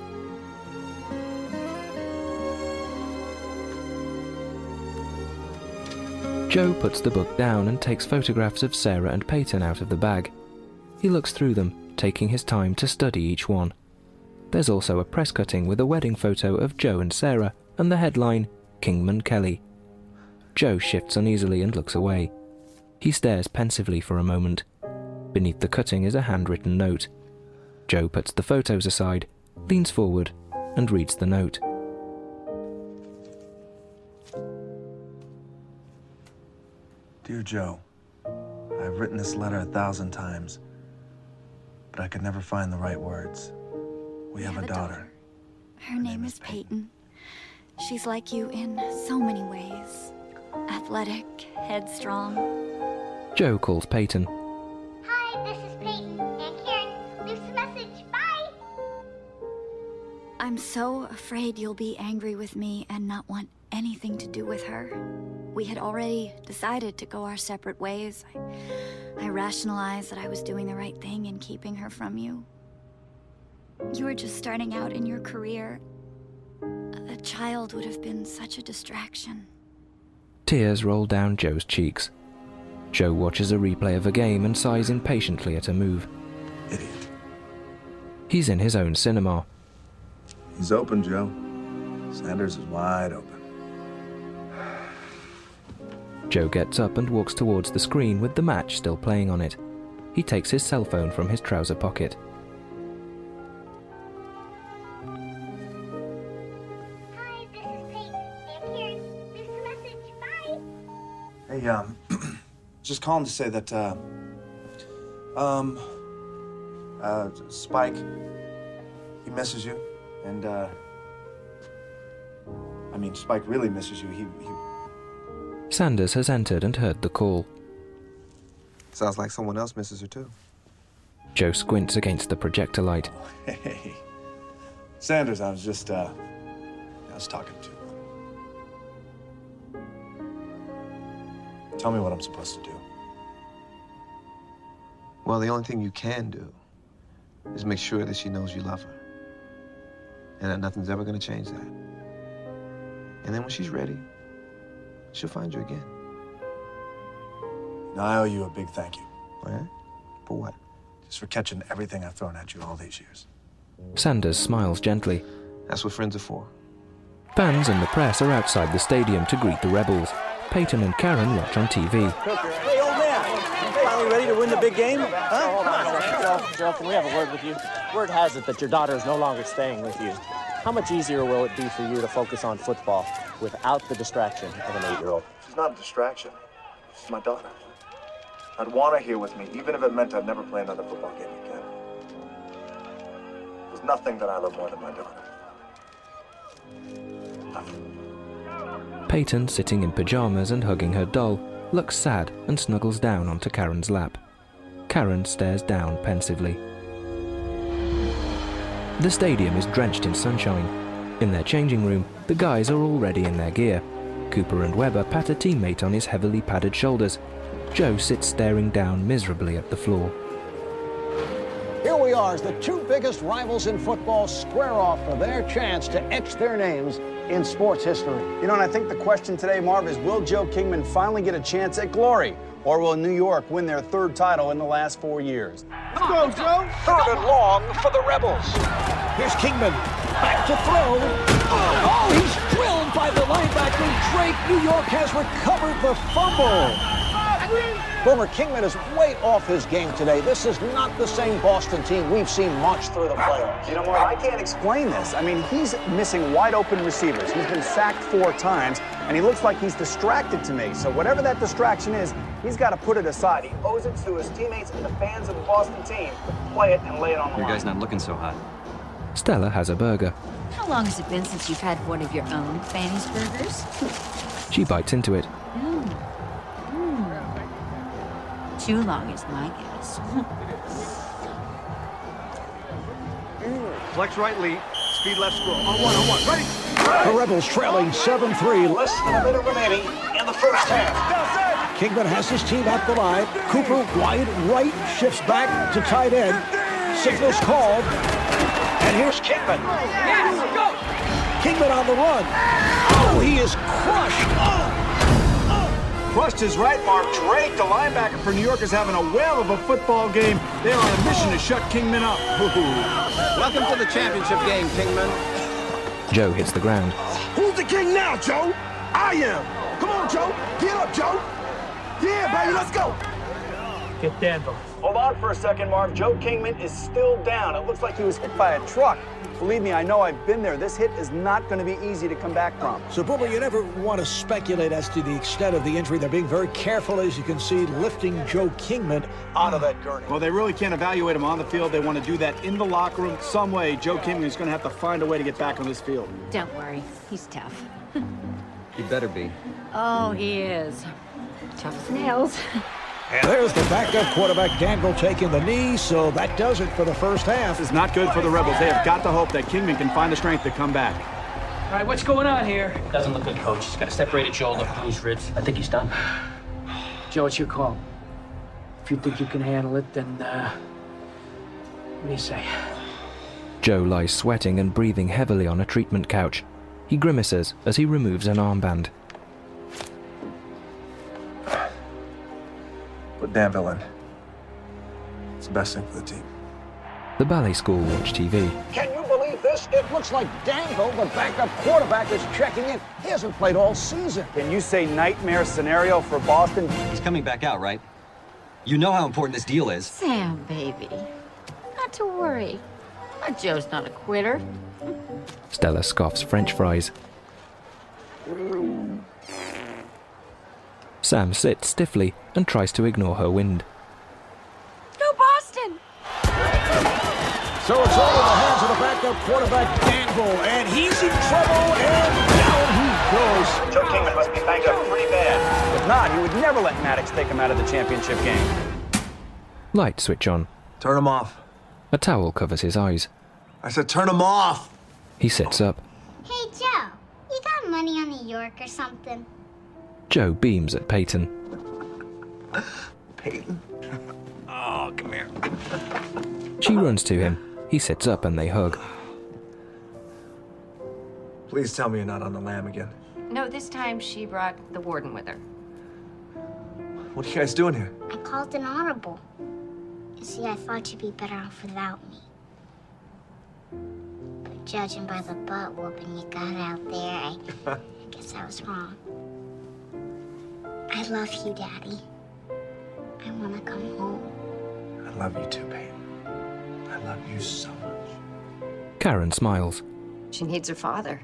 Joe puts the book down and takes photographs of Sarah and Peyton out of the bag. He looks through them, taking his time to study each one. There's also a press cutting with a wedding photo of Joe and Sarah and the headline, Kingman Kelly. Joe shifts uneasily and looks away. He stares pensively for a moment. Beneath the cutting is a handwritten note. Joe puts the photos aside, leans forward, and reads the note. Dear Joe, I've written this letter a thousand times, but I could never find the right words. We have, have a, daughter. daughter. Her name is Peyton. She's like you in so many ways. Athletic, headstrong. Joe calls Peyton. Hi, this is Peyton. Aunt Karen, leave a message. Bye! I'm so afraid you'll be angry with me and not want anything to do with her. We had already decided to go our separate ways. I, I rationalized that I was doing the right thing in keeping her from you. You were just starting out in your career. A child would have been such a distraction. Tears roll down Joe's cheeks. Joe watches a replay of a game and sighs impatiently at a move. Idiot. He's in his own cinema. He's open, Joe. Sanders is wide open. Joe gets up and walks towards the screen with the match still playing on it. He takes his cell phone from his trouser pocket. Hi, this is Peyton. Aunt Karen, leave a message. Bye! Hey, um, just calling to say that, uh, um, uh, Spike, he misses you, and, uh, I mean, Spike really misses you. He, he Sanders has entered and heard the call. Sounds like someone else misses her too. Joe squints against the projector light. Hey, Sanders, I was just, uh, I was talking to you. Tell me what I'm supposed to do. Well, the only thing you can do is make sure that she knows you love her. And that nothing's ever gonna change that. And then when she's ready, she'll find you again. Now, I owe you a big thank you. Oh, yeah? For what? Just for catching everything I've thrown at you all these years. Sanders smiles gently. That's what friends are for. Fans and the press are outside the stadium to greet the Rebels. Peyton and Karen watch on T V. Hey, old man. Finally ready to win the big game? Huh? Hold on a second. Joe, Joe, can we have a word with you? Word has it that your daughter is no longer staying with you. How much easier will it be for you to focus on football without the distraction of an eight-year-old? She's not a distraction. She's my daughter. I'd want her here with me, even if it meant I'd never play another football game again. There's nothing that I love more than my daughter. Nothing. Peyton, sitting in pajamas and hugging her doll, looks sad and snuggles down onto Karen's lap. Karen stares down pensively. The stadium is drenched in sunshine. In their changing room, the guys are already in their gear. Cooper and Webber pat a teammate on his heavily padded shoulders. Joe sits staring down miserably at the floor. Here we are as the two biggest rivals in football square off for their chance to etch their names in sports history. You know, and I think the question today, Marv, is will Joe Kingman finally get a chance at glory? Or will New York win their third title in the last four years? Let's go, Joe. Third and long for the Rebels. Here's Kingman. Back to throw. Oh, he's drilled by the linebacker, Drake. New York has recovered the fumble. Boomer, Kingman is way off his game today. This is not the same Boston team we've seen march through the playoffs. You know, Marv, I can't explain this. I mean, he's missing wide open receivers. He's been sacked four times, and he looks like he's distracted to me. So whatever that distraction is, he's got to put it aside. He owes it to his teammates and the fans of the Boston team to play it and lay it on the Your line. guy's not looking so hot. Stella has a burger. How long has it been since you've had one of your own Fanny's burgers? She bites into it. Mm. Mm. Too long is my guess. Flex right lead, speed left scroll. On one, on one, ready? The Rebels trailing seven three, less than a minute remaining in the first half. Kingman has his team at the line. Cooper wide right, shifts back to tight end. Signals called. And here's Kingman. Yes, go! Kingman on the run. Oh, he is crushed. Oh. Crushed is right, Mark. Drake, the linebacker for New York, is having a whale of a football game. They're on a mission to shut Kingman up. Welcome to the championship game, Kingman. Joe hits the ground. Who's the king now, Joe? I am. Come on, Joe. Get up, Joe. Yeah, baby, let's go. Get Danville. Hold on for a second, Marv. Joe Kingman is still down. It looks like he was hit by a truck. Believe me, I know I've been there. This hit is not going to be easy to come back from. So, Boomer, you never want to speculate as to the extent of the injury. They're being very careful, as you can see, lifting Joe Kingman out of that gurney. Well, they really can't evaluate him on the field. They want to do that in the locker room. Some way, Joe Kingman is going to have to find a way to get back on this field. Don't worry, he's tough. He better be. Oh, he is. Tough as nails. And there's the backup quarterback, Danville, taking the knee, so that does it for the first half. This is not good for the Rebels. They have got to hope that Kingman can find the strength to come back. All right, what's going on here? Doesn't look good, Coach. He's got a separated shoulder, bruised ribs. I think he's done. Joe, it's your call. If you think you can handle it, then, uh, what do you say? Joe lies sweating and breathing heavily on a treatment couch. He grimaces as he removes an armband. Put Danville in. It's the best thing for the team. The ballet school watch T V. Can you believe this? It looks like Danville, the backup quarterback, is checking in. He hasn't played all season. Can you say nightmare scenario for Boston? He's coming back out, right? You know how important this deal is. Sam, baby. Not to worry. Our Joe's not a quitter. Stella scoffs French fries. Sam sits stiffly and tries to ignore her wind. Go Boston! So it's all in the hands of the backup quarterback, Danville, and he's in trouble, and down he goes. Joe Kingman must be banged up pretty bad. If not, he would never let Maddox take him out of the championship game. Lights switch on. Turn him off. A towel covers his eyes. I said turn him off. He sits up. Hey, Joe, you got money on New York or something? Joe beams at Peyton. Peyton? Oh, come here. She runs to him. He sits up and they hug. Please tell me you're not on the lam again. No, this time she brought the warden with her. What are you guys doing here? I called an audible. You see, I thought you'd be better off without me. But judging by the butt whooping you got out there, I, I guess I was wrong. I love you, Daddy. I want to come home. I love you too, Peyton. I love you so much. Karen smiles. She needs her father.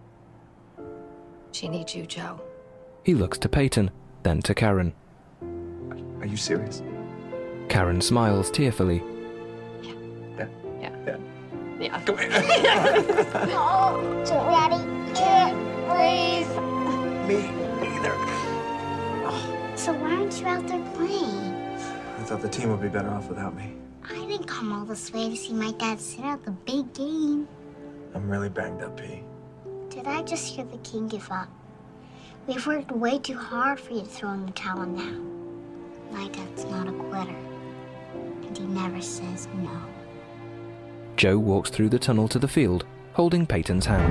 She needs you, Joe. He looks to Peyton, then to Karen. Are you serious? Karen smiles tearfully. Yeah. Yeah. Yeah. Come here. Oh, so Daddy can't breathe. Me either. So why aren't you out there playing? I thought the team would be better off without me. I didn't come all this way to see my dad sit out the big game. I'm really banged up, P. Did I just hear the king give up? We've worked way too hard for you to throw in the towel now. My dad's not a quitter, and he never says no. Joe walks through the tunnel to the field, holding Peyton's hand.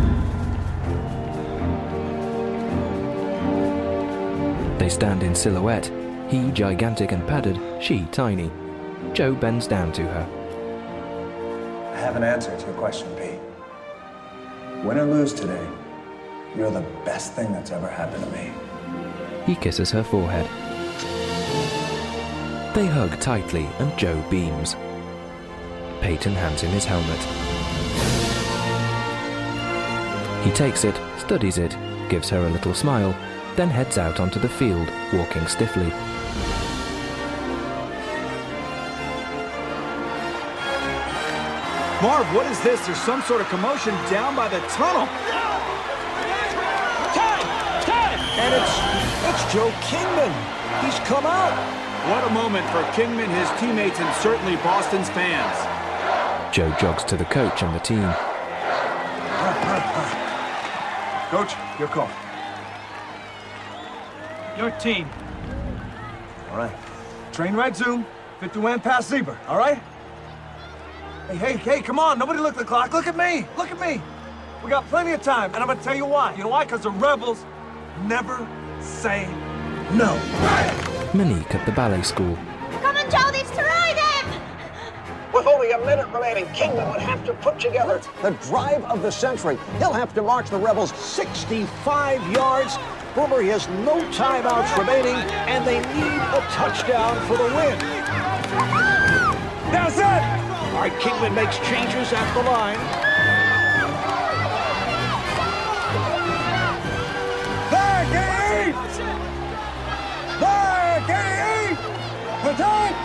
They stand in silhouette, he gigantic and padded, she tiny. Joe bends down to her. I have an answer to your question, Pete. Win or lose today, you're the best thing that's ever happened to me. He kisses her forehead. They hug tightly and Joe beams. Peyton hands him his helmet. He takes it, studies it, gives her a little smile, then heads out onto the field, walking stiffly. Marv, what is this? There's some sort of commotion down by the tunnel. Time! Time! And it's, it's Joe Kingman. He's come out. What a moment for Kingman, his teammates, and certainly Boston's fans. Joe jogs to the coach and the team. Coach, your call. Your team. All right. Train right zoom, fifty went past zebra, all right? Hey, hey, hey, come on. Nobody look at the clock. Look at me. Look at me. We got plenty of time, and I'm going to tell you why. You know why? Because the Rebels never say no. Monique at the ballet school. Come on, Joe, destroy them! With only a minute remaining, Kingman would have to put together the drive of the century. He'll have to march the Rebels sixty-five yards. Boomer, he has no timeouts remaining, and they need a touchdown for the win. That's it! All right, Kingman makes changes at the line. Back eight! Back eight! Attack!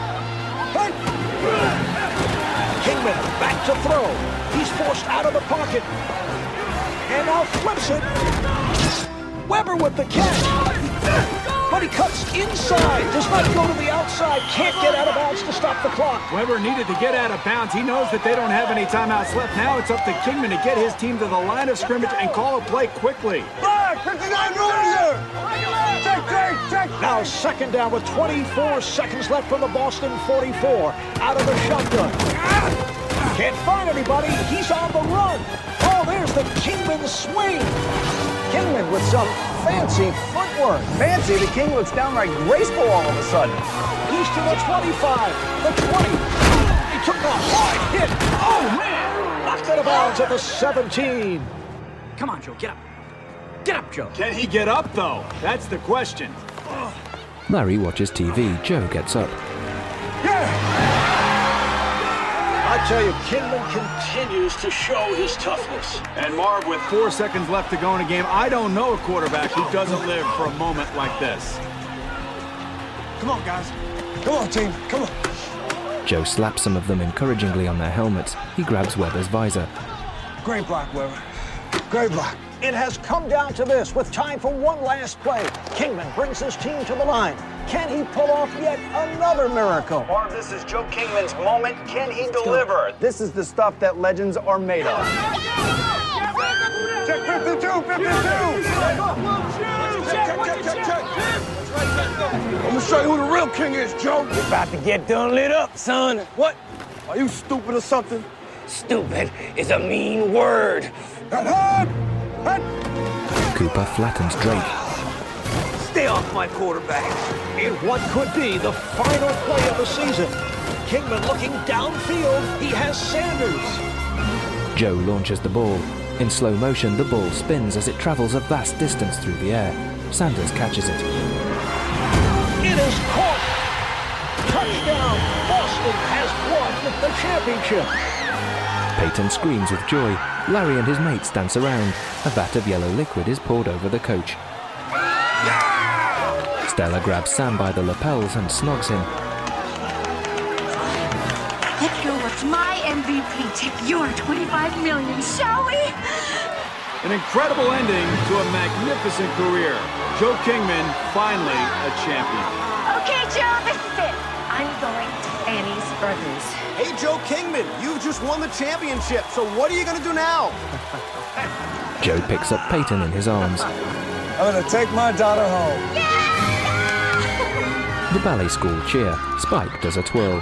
Kingman back to throw. He's forced out of the pocket. And now flips it. Weber with the catch. But he cuts inside, does not go to the outside, can't get out of bounds to stop the clock. Weber needed to get out of bounds. He knows that they don't have any timeouts left. Now it's up to Kingman to get his team to the line of scrimmage and call a play quickly. Back, fifty-nine yards. Check, check, check. Now second down with twenty-four seconds left from the Boston forty-four. Out of the shotgun. Can't find anybody. He's on the run. Oh, there's the Kingman swing. Kingman with some fancy footwork. Fancy? The King looks downright graceful all of a sudden. He's to the twenty-five, the twenty. He took a hard hit. Oh, man! Knocked out of bounds at the seventeen. Come on, Joe, get up. Get up, Joe. Can he get up, though? That's the question. Larry watches T V. Joe gets up. I tell you, Kingman continues to show his toughness. And Marv, with four seconds left to go in a game, I don't know a quarterback who doesn't live for a moment like this. Come on, guys. Come on, team. Come on. Joe slaps some of them encouragingly on their helmets. He grabs Weber's visor. Great block, Weber. Great block. It has come down to this with time for one last play. Kingman brings his team to the line. Can he pull off yet another miracle? Marv, this is Joe Kingman's moment. Can he deliver? This is the stuff that legends are made of. Check fifty-two, fifty-two. Check, check, check, check. I'm gonna show you who the real king is, Joe. You're about to get done lit up, son. What? Are you stupid or something? Stupid is a mean word. Head, head, head. Cooper flattens Drake. Stay off my quarterback. In what could be the final play of the season. Kingman looking downfield. He has Sanders. Joe launches the ball. In slow motion, the ball spins as it travels a vast distance through the air. Sanders catches it. It is caught. Touchdown! Boston has won the championship. Peyton screams with joy. Larry and his mates dance around. A vat of yellow liquid is poured over the coach. Stella grabs Sam by the lapels and snogs him. Let's go watch my M V P take your twenty-five million, shall we? An incredible ending to a magnificent career. Joe Kingman, finally a champion. Okay, Joe, this is it. I'm going to Fanny's Burgers. Hey, Joe Kingman, you just won the championship, so what are you going to do now? Joe picks up Peyton in his arms. I'm going to take my daughter home. The ballet school cheer. Spike does a twirl.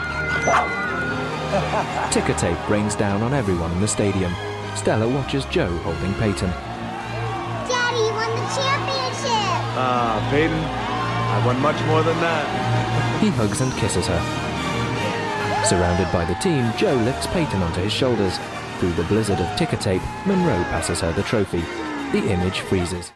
Ticker tape rains down on everyone in the stadium. Stella watches Joe holding Peyton. Daddy won the championship! Ah, Peyton, I won much more than that. He hugs and kisses her. Surrounded by the team, Joe lifts Peyton onto his shoulders. Through the blizzard of ticker tape, Monroe passes her the trophy. The image freezes.